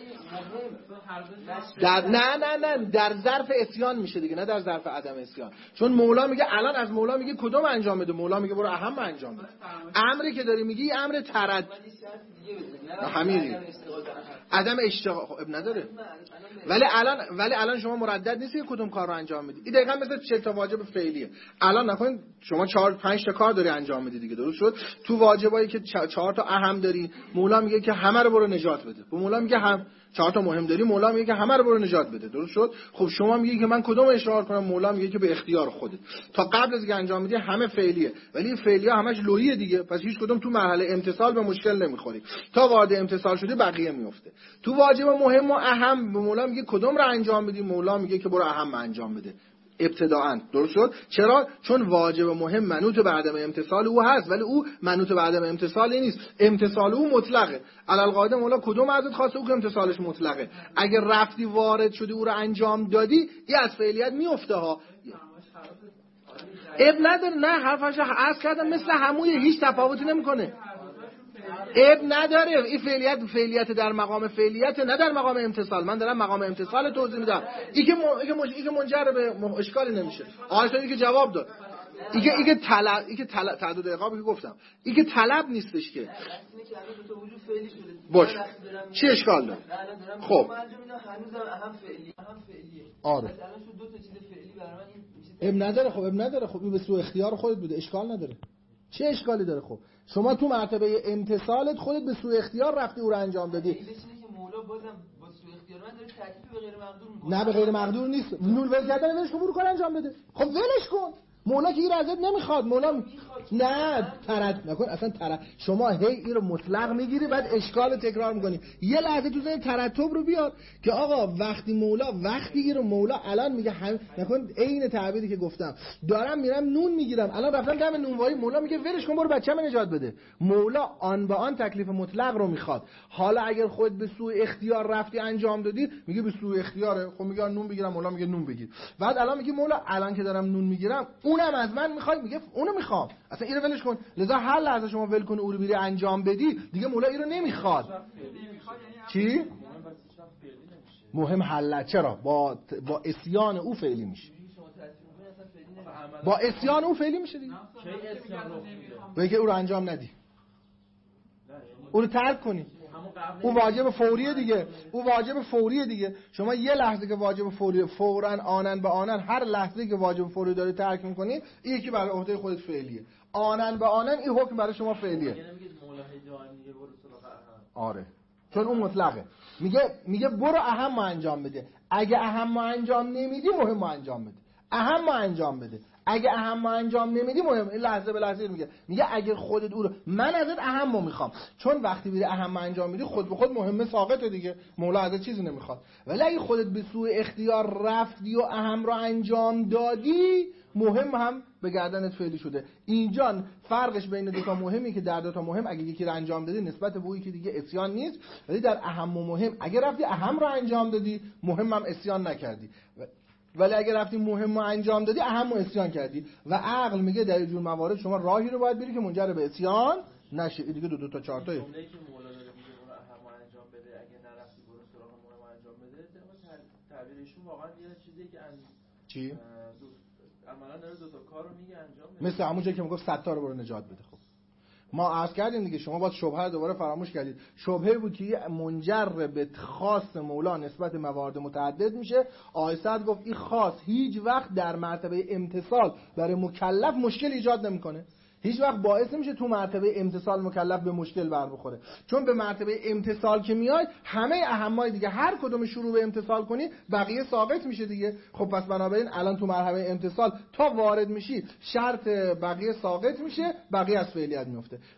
در ظرف اسیان میشه دیگه، نه در ظرف عدم اسیان. چون مولا میگه الان از مولا میگه کدوم انجام بده، مولا میگه برو اهم انجام بده. امری که داری میگی امر ترد همینی عدم اشتغال خب نداره. ولی الان شما مردد نیستی که کدوم کار رو انجام میدی. این دقیقاً مثل 4 تا واجب فعلیه. الان نکن شما 4-5 تا کار داری انجام میدی دیگه. درست شد؟ تو واجبایی که 4 تا اهم داری، مولا میگه که همه رو برو نجات بده. به مولا میگه هم 4 تا مهم داری، مولا میگه که همه رو برو نجات بده. درست شد؟ خب شما میگی که من کدوم اشتغال کنم، مولا میگه که به اختیار خودت. تا قبل از اینکه انجام میدی همه فعلیه، ولی این فعلیه همش لوحیه دیگه. پس هیچ کدوم تو مرحله امتثال به مشکل نمیخوری. تا وارد امتثال شدی بقیه میفته. تو واجب مهم و اهم به مولا میگه کدوم رو انجام میدی، مولا میگه که برو اهم انجام بده ابتداءً. درست شد؟ چرا؟ چون واجب مهم منوط به عدم امتثال او هست، ولی او منوط به عدم امتثالی نیست. امتثال او مطلقه. علالقاعده مولا کدوم ازت خواسته او که امتثالش مطلقه. اگر رفتی وارد شدی او رو انجام دادی، این از فعلیت میفته ها. اب نداره، نه حرفش عرض کردم مثل هموی، هیچ تفاوتی نمیکنه. اب نداره. این فعلیت در مقام فعلیت، نه در مقام امتثال. من دارم مقام امتثال توضیح میدم. این که منجر به اشکالی نمیشه. آیه که جواب داد. این که تعدد اقامه که گفتم. این که طلب نیستش که. باش. چی اشکال داره؟ خب. آره. اب نداره. خب این به سوء اختیار خودت بوده، اشکال نداره. چه اشکالی داره؟ خب شما تو مرتبه امتثالت خودت به سوء اختیار رفتی او رو انجام دادی. نه به غیر مقدور نیست. نون ول کردن ولش کن برو کار انجام بده. خب ولش کن. مولا که این رو ازت نمیخواد. مولا نه ترد نکن اصلا. شما هی این رو مطلق میگیری بعد اشکال تکرار میکنی. یه لحظه تو ذهن ترتب رو بیار که آقا وقتی این رو مولا الان میگه نکن عین تعبیری که گفتم دارم میرم نون میگیرم، الان رفتم دم نونوایی، مولا میگه ولش کن برو بچه‌م نجات بده. مولا آن به آن تکلیف مطلق رو میخواد. حالا اگر خود به سوء اختیار رفتی انجام دادی میگه به سوء اختیاره. خب میگه نون بگیرم، مولا میگه نون بگیر. بعد الان میگه مولا الان که دارم نون میگیرم اونم از من میخواد، میگه اونو میخوام. اصلا اینو ولش کن. لذا هر لحظه شما ول کنی او رو بری انجام بدی دیگه مولا اینو نمیخواد. چی؟ مهم حل. چرا؟ با اسیان او فعلی میشه. با اسیان او فعلی میشه دیگه. بگه او رو انجام ندی، او رو ترک کنی. او واجب فوریه دیگه. شما یه لحظه که واجب فوری فوراً آنن به آنن، هر لحظه که واجب فوری داری ترک میکنی، این یکی برای عهده خودت فعلیه. آنن به آنن این حکم برای شما فعلیه. آره چون اون مطلقه. میگه برو اهم انجام بده. اگه اهم انجام نمیدی مهم انجام بده. اهم انجام بده. اگه اهم انجام نمیدی مهم. این لحظه به لحظه میگه اگر خودت او رو من ازت اهم میخوام، چون وقتی بری اهم انجام میدی خود به خود مهمه ساقطه دیگه، مولا ازت چیزی نمیخواد. ولی اگه خودت به سوء اختیار رفتی و اهم رو انجام دادی، مهم هم به گردنت فعلی شده. اینجا فرقش بین دو تا مهمی که در دو تا مهم اگه یکی رو انجام دادی نسبت به اون که دیگه اسیان نیست، ولی در اهم و مهم اگه رفتی اهم رو انجام دادی مهم هم اسیان نکردی، ولی اگه رفتی مهم رو انجام دادی اهم رو اسیان کردی. و عقل میگه در این جور موارد شما راهی رو باید بری که منجر به اسیان نشه. این دیگه دو تا چهار تایی جمله‌ای که مولا داره میگه برو اهم انجام بده، اگه نرفتی برو سراغ مهم انجام بده، تعبیرشون واقعا یه چیزی که چی عملا داره دو تا کار رو میگه انجام بده، مثل همون جایی که میگفت ستار رو برو نجات بده. خب ما عرض کردیم دیگه، شما باید شبهه رو دوباره فراموش کردید. شبهه بود که منجر به خاص مولا نسبت موارد متعدد میشه. آیه گفت این خاص هیچ وقت در مرتبه امتثال برای مکلف مشکل ایجاد نمیکنه، هیچ وقت باعث نمیشه تو مرتبه امتثال مکلف به مشکل بر بخوره. چون به مرتبه امتثال که میای همه اهمای دیگه هر کدوم شروع به امتثال کنی بقیه ثابت میشه دیگه. خب پس بنابراین الان تو مرحله امتثال تا وارد میشی شرط بقیه ثابت میشه، بقیه از فعلیت میفته.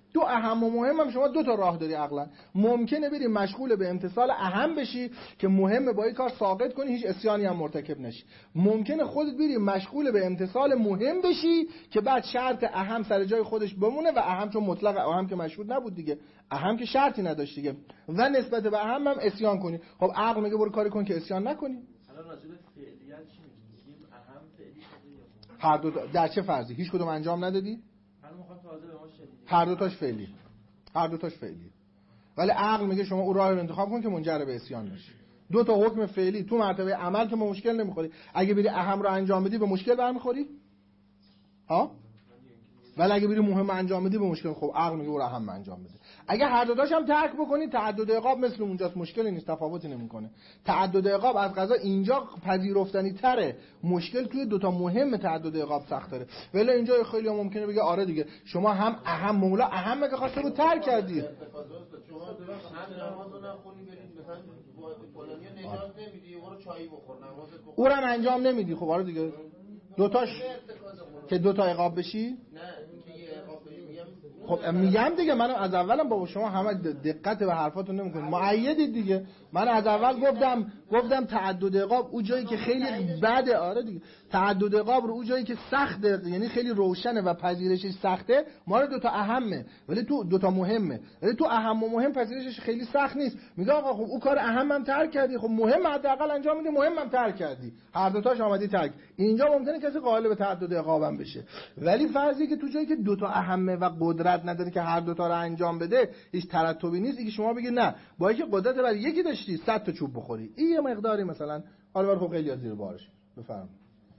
تو اهم و مهم هم شما دو تا راه داری عقلا. ممکنه بری مشغول به امتثال اهم بشی که مهم با این کار ساقط کنی، هیچ عصیانی هم مرتکب نشی. ممکنه خودت بری مشغول به امتثال مهم بشی که بعد شرط اهم سر جای خودش بمونه و اهم چون مطلق اهم که مشروط نبود دیگه، اهم که شرطی نداشت دیگه، و نسبت به اهم هم عصیان کنی. خب عقل میگه برو کاری کن که عصیان نکنی. الان راجع به فعلیت چی میگیم؟ اهم فعلی شده یا هر دو در چه فرضی؟ هیچ کدوم انجام ندادی؟ الان میخوام تازه به ما شدید. هر دو تاش فعلی. هر دو تاش فعلی. ولی عقل میگه شما اون راه رو انتخاب کن که منجر به عصیان بشه. دو تا حکم فعلی تو مرتبه عمل که به مشکل نمیخوری. اگه بری اهم رو انجام بدی به مشکل برمیخوری؟ ها؟ ولی اگه بری مهم انجام بدی به مشکل. خب عقل میگه برو اهم انجام بده. اگه هر دو تاش هم ترک بکنی تعدد عقاب مثل اونجاست، مشکلی نیست، تفاوتی نمیکنه. تعدد عقاب از قضا اینجا پذیرفتنی تره، مشکل توی دو تا مهم تعدد عقاب سخت تره. ولی اینجا خیلی ممکنه بگه آره دیگه شما هم اهم مولا اهم که خواسته رو ترک کردی. شما هم نمازو نخونی برید مثلا فلانیو نجات نمیدی برو چایی بخور نمازت بخور. اونم انجام نمیدی. خب آره دیگه دوتاش که دوتا عقاب بشی. نه اینکه یه عقاب بشی. خب میگم دیگه، من از اولم بابا شما همه دقت به حرفاتون نمیکنید، مؤیدید دیگه. من از اول گفتم تعدد عقاب اون جایی که خیلی بده، آره دیگه تعدد عقاب رو اون جایی که سخته، یعنی خیلی روشنه و پذیرشش سخته، ما رو دو تا اهمه ولی تو دو تا مهمه، ولی تو اهم و مهم پذیرشش خیلی سخت نیست. میگه آقا خب اون کار اهمم ترک کردی، خب مهم حداقل انجام میدی، مهمم ترک کردی، هر دو تاش اومدی ترک. اینجا ممکنه کسی قائل به تعدد عقابم بشه، ولی فرضی که تو جایی که دو تا اهمه و قدرت نداره که هر دو تا رو انجام بده، هیچ ترتبی نیست. اینکه شما بگید نه با اینکه قدرت بر یکی داشتی 100 تا چوب بخوری، این یه مقداری مثلا حالا خب خیلی زیر بارش. بفرمایید.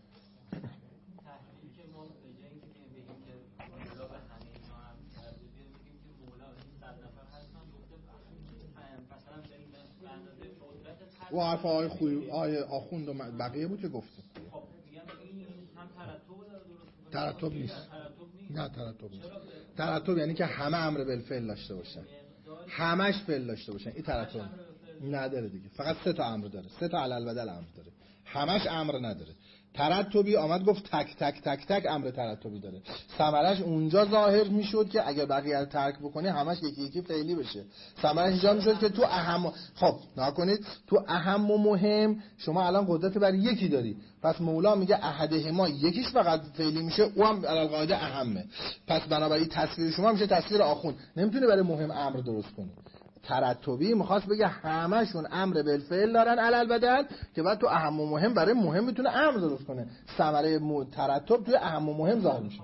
و حرف آقای خوی آقای آخوند و بقیه بود که گفتیم. خب میگم این هم ترتب نیست. نه ترتب یعنی که همه امر بالفعل داشته باشن، همش فعل داشته باشن، این ترتب نداره دیگه. فقط 3 تا امر داره، 3 تا علل بدل امر داره، همش امر نداره. ترتبی آمد گفت تک تک تک تک امر ترتبی داره. ثمرش اونجا ظاهر میشد که اگر بقیه رو ترک بکنی همش یکی یکی فعلی بشه. ثمرش اینجا میشد که تو اهم، خب نکنید تو اهم و مهم شما الان قدرت بر یکی داری، پس مولا میگه احدهما یکیش فقط فعلی میشه، او هم علی القاعده اهمه. پس بنابراین تصویر شما میشه تصویر آخون، نمیتونه برای مهم امر درست کنی. ترتبی میخواست بگه همشون امر بالفعل دارن علل بدل که بعد تو اهم و مهم برای مهم میتونه امر درست کنه. ثمره ترتب توی اهم و مهم ظاهر میشه.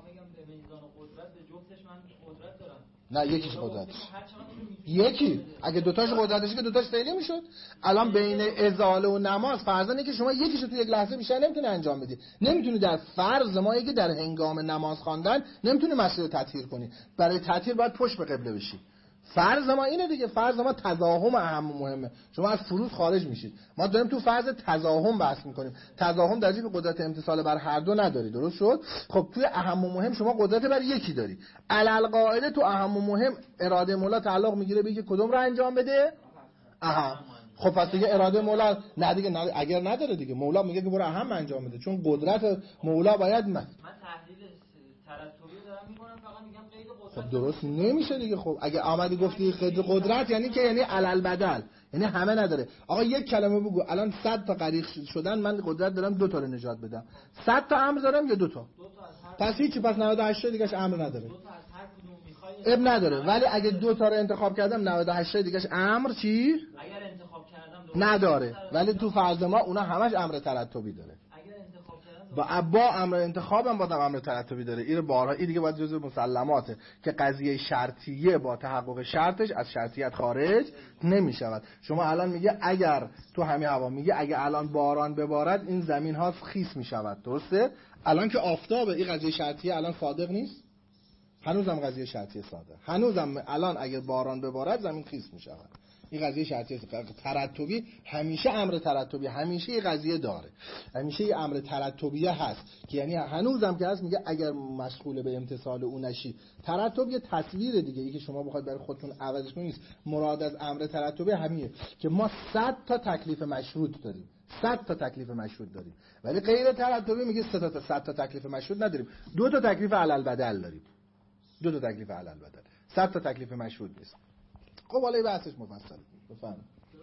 نه یکیش قدرتش یکی، اگه دوتاش قدرتشه که دوتاش فعلی میشد. الان بین ازاله و نماز فرض اینه که شما یکیشو تو یک لحظه بیشتر نمیتونی انجام بدی. نمیتونی در فرض ما که در هنگام نماز خواندن نمیتونی مسیر تطهیر کنی، برای تطهیر باید پشت به قبله بشی. فرض ما اینه دیگه، فرض ما تزاحم اهم و مهمه. شما از فروض خارج میشید، ما داریم تو فرض تزاحم بحث میکنیم. تزاحم در جهت قدرت امتثال بر هر دو نداری، درست شد؟ خب توی اهم و مهم شما قدرت بر یکی داری. علل قاعده تو اهم و مهم اراده مولا تعلق میگیره به اینکه کدوم رو انجام بده؟ اهم. خب پس دیگه اراده مولا نه دیگه، نه اگر نداره دیگه مولا میگه که برو اهم انجام بده، چون قدرت مولا باید من تحلیل ترتبی دارم میکنم، فقط میگم قید قدرت. خب درست نمیشه دیگه. خب اگه آمدی گفتی قید قدرت یعنی که یعنی علل بدل، یعنی همه نداره. آقا یک کلمه بگو الان 100 تا غریق شدن، من قدرت دارم 2 تا رو نجات بدم، 100 تا امر دارم یا 2 تا؟ پس هیچی، پس 98 دیگهش امر نداره، اب نداره. ولی اگه 2 تا رو انتخاب کردم 98 دیگهش امر چی؟ اگر انتخاب کردم نداره. ولی تو فرض ما اونا همش امر ترتبی داره. با امر انتخابم با امر ترتبی داره. این بارها این دیگه باید جزء مسلماته که قضیه شرطیه با تحقق شرطش از شرطیت خارج نمیشود. شما الان میگه اگر تو همین هوا میگه اگه الان باران ببارد این زمین ها خیس میشود، درسته؟ الان که آفتابه این قضیه شرطیه الان صادق نیست، هنوزم قضیه شرطیه صادق، هنوزم الان اگه باران ببارد زمین خیس میشود. این قضیه شرطیه. ترتبی همیشه امر ترتبی همیشه این قضیه داره، همیشه این امر ترتبیه هست که یعنی هنوزم که هست میگه اگر مشغول به امتثال اون نشی. ترتب یه تصویر دیگه ای که شما بخواید برای خودتون عوضش کنید. مراد از امر ترتبی همینه که ما 100 تا تکلیف مشروط داریم، 100 تا تکلیف مشروط داریم، ولی غیر ترتبی میگه 100 تا تکلیف مشروط نداریم، 2 تا تکلیف علل بدل داریم، 2 تا تکلیف علل بدل. 100 تا تکلیف مشهود نیست. خب حالا این بحثش مفصل. بفرمایید.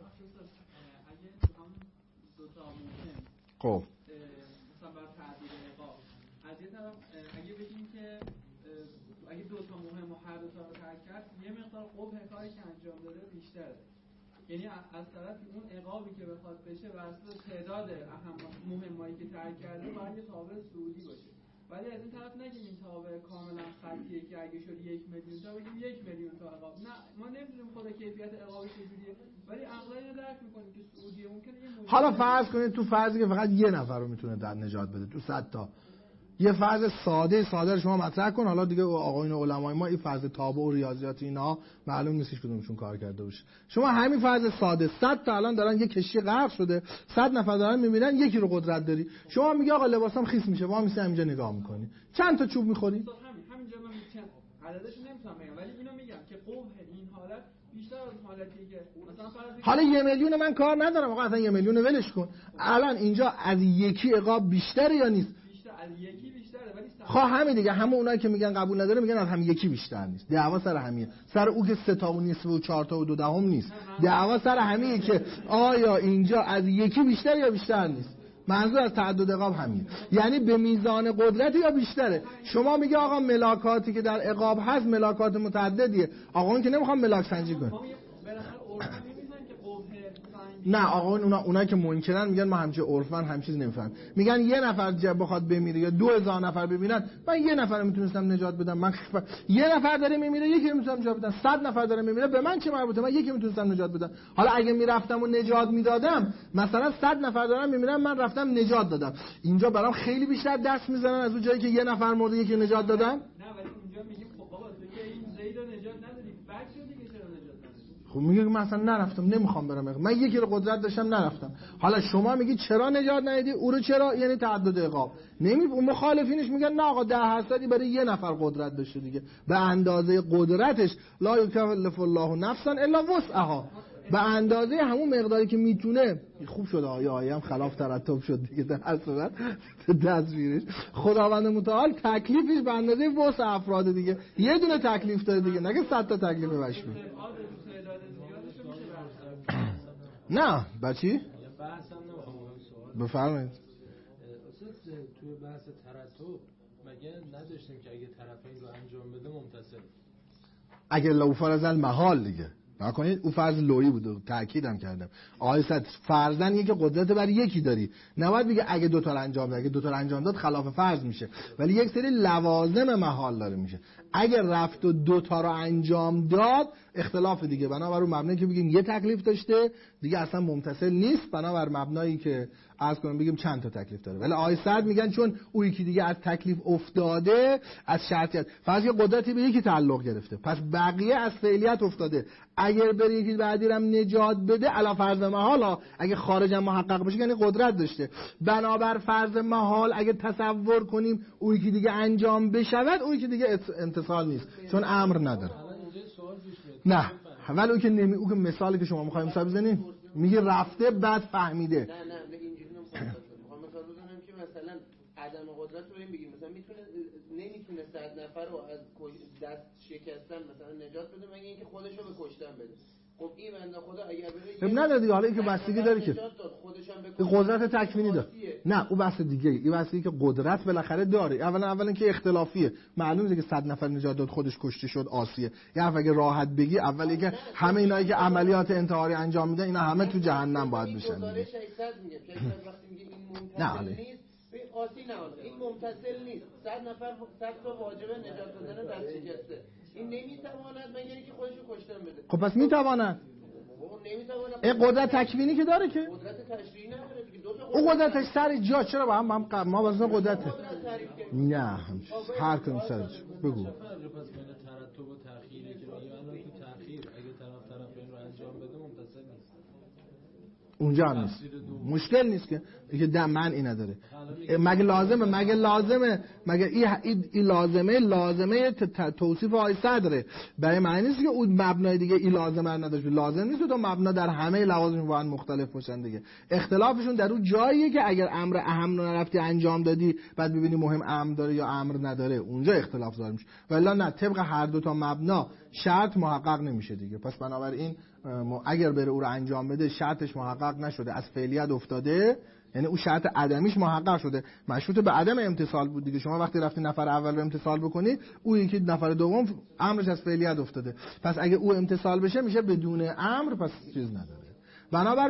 خب مثلا بر تعدیل عقاب از یه طرف اگه بگیم که اگه دو تا مهم و هر دو تا رو ترک کرد یه مقدار قبح کاری که انجام داده بیشتره، یعنی از طرف اون عقابی که بخواد بشه بر اساس تعداد مهمایی که ترک کرده باید یه تابع صعودی باشه، ولی از این طرف نگیم این تابع کاملا خطیه که اگه شد 1,000,000 تا بگیم 1,000,000 تا عقاب. نه ما نمیدونیم خود کیفیت عقابی چجوریه، ولی عقلا اینو درک میکنیم که صعودیه ممکنه یه حالا فرض کنید تو فرضی که فقط یه نفر رو میتونه در نجات بده تو 100 تا، یه فرض ساده رو شما مطرح کن. حالا دیگه آقایون علمای ما این فرض تابع و ریاضیات اینا معلوم نیستش کدومشون کار کرده باشه. شما همین فرض ساده 100 تا الان دارن یه کشتی غرق شده، 100 نفر دارن میبینن، یکی رو قدرت داری، شما میگی آقا لباسام خیس میشه، وا میسی همینجا نگاه میکنی، چند تا چوب میخوری؟ همینجا من میگم عددش نمیتونم بگم، ولی اینو میگم که قبح این حالت بیشتر از حالتی که مثلا حالا 1,000,000 من کار ندارم آقا، اصلا 1,000,000 ولش کن. الان اینجا از یکی عقاب بیشتره یا نیست؟ بیشتر از یکی بیشتره، ولی خب همین دیگه، همه اونایی که میگن قبول نداره میگن از هم یکی بیشتر نیست. دعوا سر همیه، سر او که 3 تا و نصف و 4 تا و 2 دهم نیست. دعوا سر همیه که آیا اینجا از یکی بیشتر یا بیشتر نیست. منظور از تعدد عقاب همین، یعنی به میزان قدرت یا بیشتره. شما میگه آقا ملاکاتی که در عقاب هست ملاکات متعددیه، آقا اون که نمیخوام ملاک سنجی کنه. نه آقا اونایی که منکرن میگن ما همچه عرفن هم چیز نمیفهم، میگن یه نفر بخواد بمیره یا 2,000 نفر ببینن، من یه نفر میتونستم نجات بدم، من یه نفر داره میمیره یکی میتونم نجات بدم، 100 نفر داره میمیره به من چه مربوطه، من یکی میتونستم نجات بدم. حالا اگه میرفتم و نجات میدادم، مثلا 100 نفر دارن میمیرن، من رفتم نجات دادم، اینجا برام خیلی بیشتر دست میزنن از اون جایی که یه نفر مرده یکی نجات دادم. نه ولی اونجا میگیم خب بابا تو که این زید رو نجات ندادی، بعد شدی که چرا نجات ندادی؟ خب میگه من اصلا نرفتم، نمیخوام برم، من یکی رو قدرت داشتم نرفتم. حالا شما میگی چرا نجات ندادی، او رو چرا، یعنی تعدد عقاب. اون مخالفینش میگن نه آقا 10% برای یه نفر قدرت داشته دیگه، به اندازه قدرتش، لا یکلف الله نفسا الا وسعها، به اندازه همون مقداری که میتونه. خوب شد آیه هم خلاف ترتب شد دیگه، در اصل تصویرش خداوند متعال تکلیفش به اندازه وسع افراد دیگه، یه دونه تکلیف داره دیگه، نگه 100 تا تکلیف مشمول. نه بچی؟ بفرمایید. توی بحث ترتب مگه نداشتیم که اگه طرفین رو انجام بده ممتصل، اگه لو فرض المحال دیگه نکنید، اون فرض لویی بود، تاکیدم کردم. آیه صد فرضاً یکی قدرت بر یکی داری، نباید بگه اگه دو تا انجام داد، اگه دو تا انجام داد خلاف فرض میشه، ولی یک سری لوازم محال داره میشه. اگه رفت و دو تا رو انجام داد اختلاف دیگه، بنابر اون مبنایی که بگیم یه تکلیف داشته دیگه اصلا ممتثل نیست، بنابر مبنایی که عرض کنم بگیم چند تا تکلیف داره. ولی آیه صد میگن چون اون یکی دیگه از تکلیف افتاده، از شرطیت فرض یه قدرتی به یکی تعلق گرفته، پس بقیه از فعلیت افتاده، اگر بره یکی بعدی رو نجات بده علا فرض محال، اگه خارج محقق بشه یعنی قدرت داشته. بنابر فرض محال اگه تصور کنیم اون یکی دیگه انجام بشود، اون یکی دیگه اتصال نیست چون امر نداره. نه ولی اون که اون که مثالی که شما می‌خواید مثال بزنین میگه رفته بعد فهمیده. نه اینجوری نمی‌خوام مثال بزنم که مثلا عدم قدرت رو بگیم، مثلا نمیتونه 100 نفر رو از دست شکستن مثلا نجات بده مگه اینکه خودش رو به کشتن بده. خب این بنده خدا اگر بره نداره دیگه، حالا این که بستگی داره که قدرت تکوینی داره. نه اون بحث دیگه، این بحثی که قدرت بالاخره داره. اولا که اختلافیه، معلومه که 100 نفر نجات داد خودش کشته شد آسیه. یا اگه راحت بگی اولی که همه اینایی که عملیات انتحاری انجام میدن اینا همه تو جهنم باید بشن. نه آسی نه این ممتثل نیست. 100 نفر 100 تا واجبه نجات دادن دست شکسته. این نمیتواند مگر اینکه خودش رو کشتن بده. خب پس میتواند. این قدرت تکوینی که داره که قدرت تشریعی نداره دیگه. اون قدرتش سر جا، چرا با هم ما واسه قدرت نه هر کدوم سر جا. بگو پس بین ترتب و تأخیری که میگن تو تأخیر اگه طرف این رو انجام بده ممتصل نیست. اونجا هم نیست. مشکل نیست که معنی نداره. مگه لازمه مگه این لازمه توصیف آیه صدره. برای معنی نیست که اون مبنای دیگه این لازمه نداشت. لازم نیست تو مبنا در همه لوازم با هم مختلف باشن دیگه. اختلافشون در اون جاییه که اگر امر اهم رو نرفتی انجام دادی بعد ببینی مهم امر داره یا امر نداره، اونجا اختلاف ظاهر میشه. ولی نه، طبق هر دو تا مبنا شرط محقق نمیشه دیگه. پس بنابراین اگر بره او رو انجام بده شرطش محقق نشده، از فعلیت افتاده، یعنی اون شرط عدمیش محقق شده، مشروط به عدم امتصال بود دیگه. شما وقتی رفتی نفر اول رو امتصال بکنی، او یکی نفر دوم امرش از فعلیت افتاده، پس اگه او امتصال بشه میشه بدون امر، پس چیز نداره. بنابر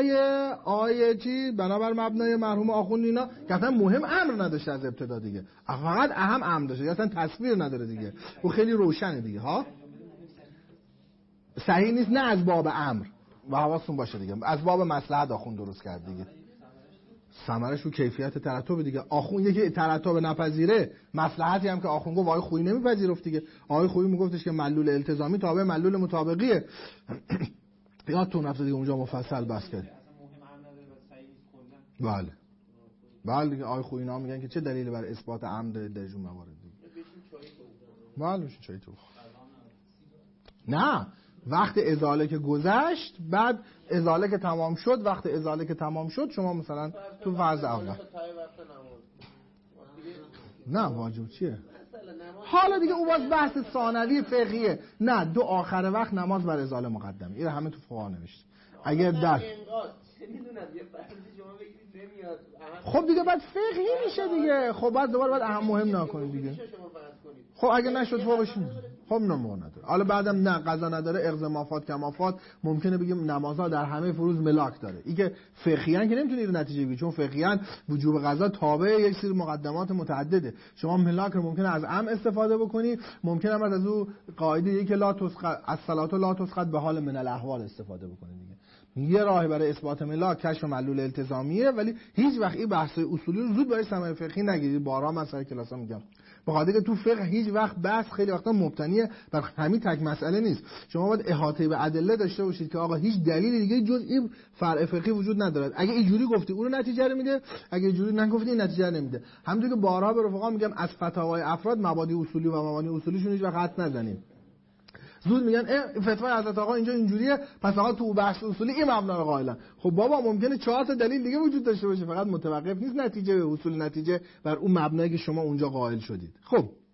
مبنای مرحوم آخوند اینا که اصلا مهم امر نداشته از ابتدا دیگه، فقط اهم امر داشته، اصلا تصویر نداره دیگه. او خیلی روشنه دیگه ها. صحیح نیست نه از باب امر و حواستون باشه دیگه، از باب مصلحت آخوند درست کرد دیگه. ثمرش رو کیفیت ترتب دیگه. آخوند یکی ترتب نپذیره، مصلحتی هم که آخوند گفت آقای خویی نمیپذیرفت دیگه. آقای خویی میگفتش که معلول التزامی تابع معلول مطابقیه. یادتون رفته دیگه اونجا مفصل بحث کرد. بله دیگه آقای خویی اینا میگن که چه دلیلی برای اثبات عمد در جون موارد دیگه. بله چای تو. نه، وقت ازاله که گذشت، بعد ازاله که تمام شد، وقت ازاله که تمام شد، شما مثلا تو فرض اول نه واجب چیه؟ حالا دیگه اون باز بحث ثانوی فقهیه. نه، دو آخر وقت نماز بر ازاله مقدمه. این همه تو فقها نوشته. اگر در خب دیگه بعد فقهی میشه دیگه. خب بعد دوباره بعد اهم مهم نکنید دیگه. خب اگه نشد فوقش خب نمونه نداره. حالا بعدم نه قضا نداره، اغزامافات کمافات ممکنه بگیم نمازها در همه فروض ملاک داره. این که فقهیان که نمیتونی رو نتیجه بگیری، چون فقهیان وجوب قضا تابع یک سری مقدمات متعدده. شما ملاک رو ممکنه از ام استفاده بکنی، ممکنه هم از اون قاعده یک لا تسقط الصلاه لا تسقط به حال من الاحوال استفاده بکنی دیگه. یه راهی برای اثبات ملاک کشف معلول التزامیه، وی هیچ وقت این بحث اصولی رو زود برای ثمره فقهی نگیرید. بارها من سر کلاسا میگم به خاطر که تو فقه هیچ وقت بحث خیلی وقتا مبتنیه بر همین تک مسئله نیست. شما باید احاطه به ادله داشته باشید که آقا هیچ دلیل دیگه جز این فرع فقهی وجود ندارد. اگه اینجوری گفتی اون رو نتیجه رو میده، اگه اینجوری نگفتی این نتیجه نمیده. همونطور که بارها به رفقا میگم از فتاوای افراد مبادی اصولی و مبانی اصولیشون هیچ وقت حد نزنیم. زود میگن فتوای حضرت آقا اینجا اینجوریه، پس آقا تو بحث اصولی این مبنا رو قائلن. خب بابا ممکنه 4 تا دلیل دیگه وجود داشته باشه، فقط متوقف نیست نتیجه به اصول نتیجه بر اون مبنایی که شما اونجا قائل شدید. خب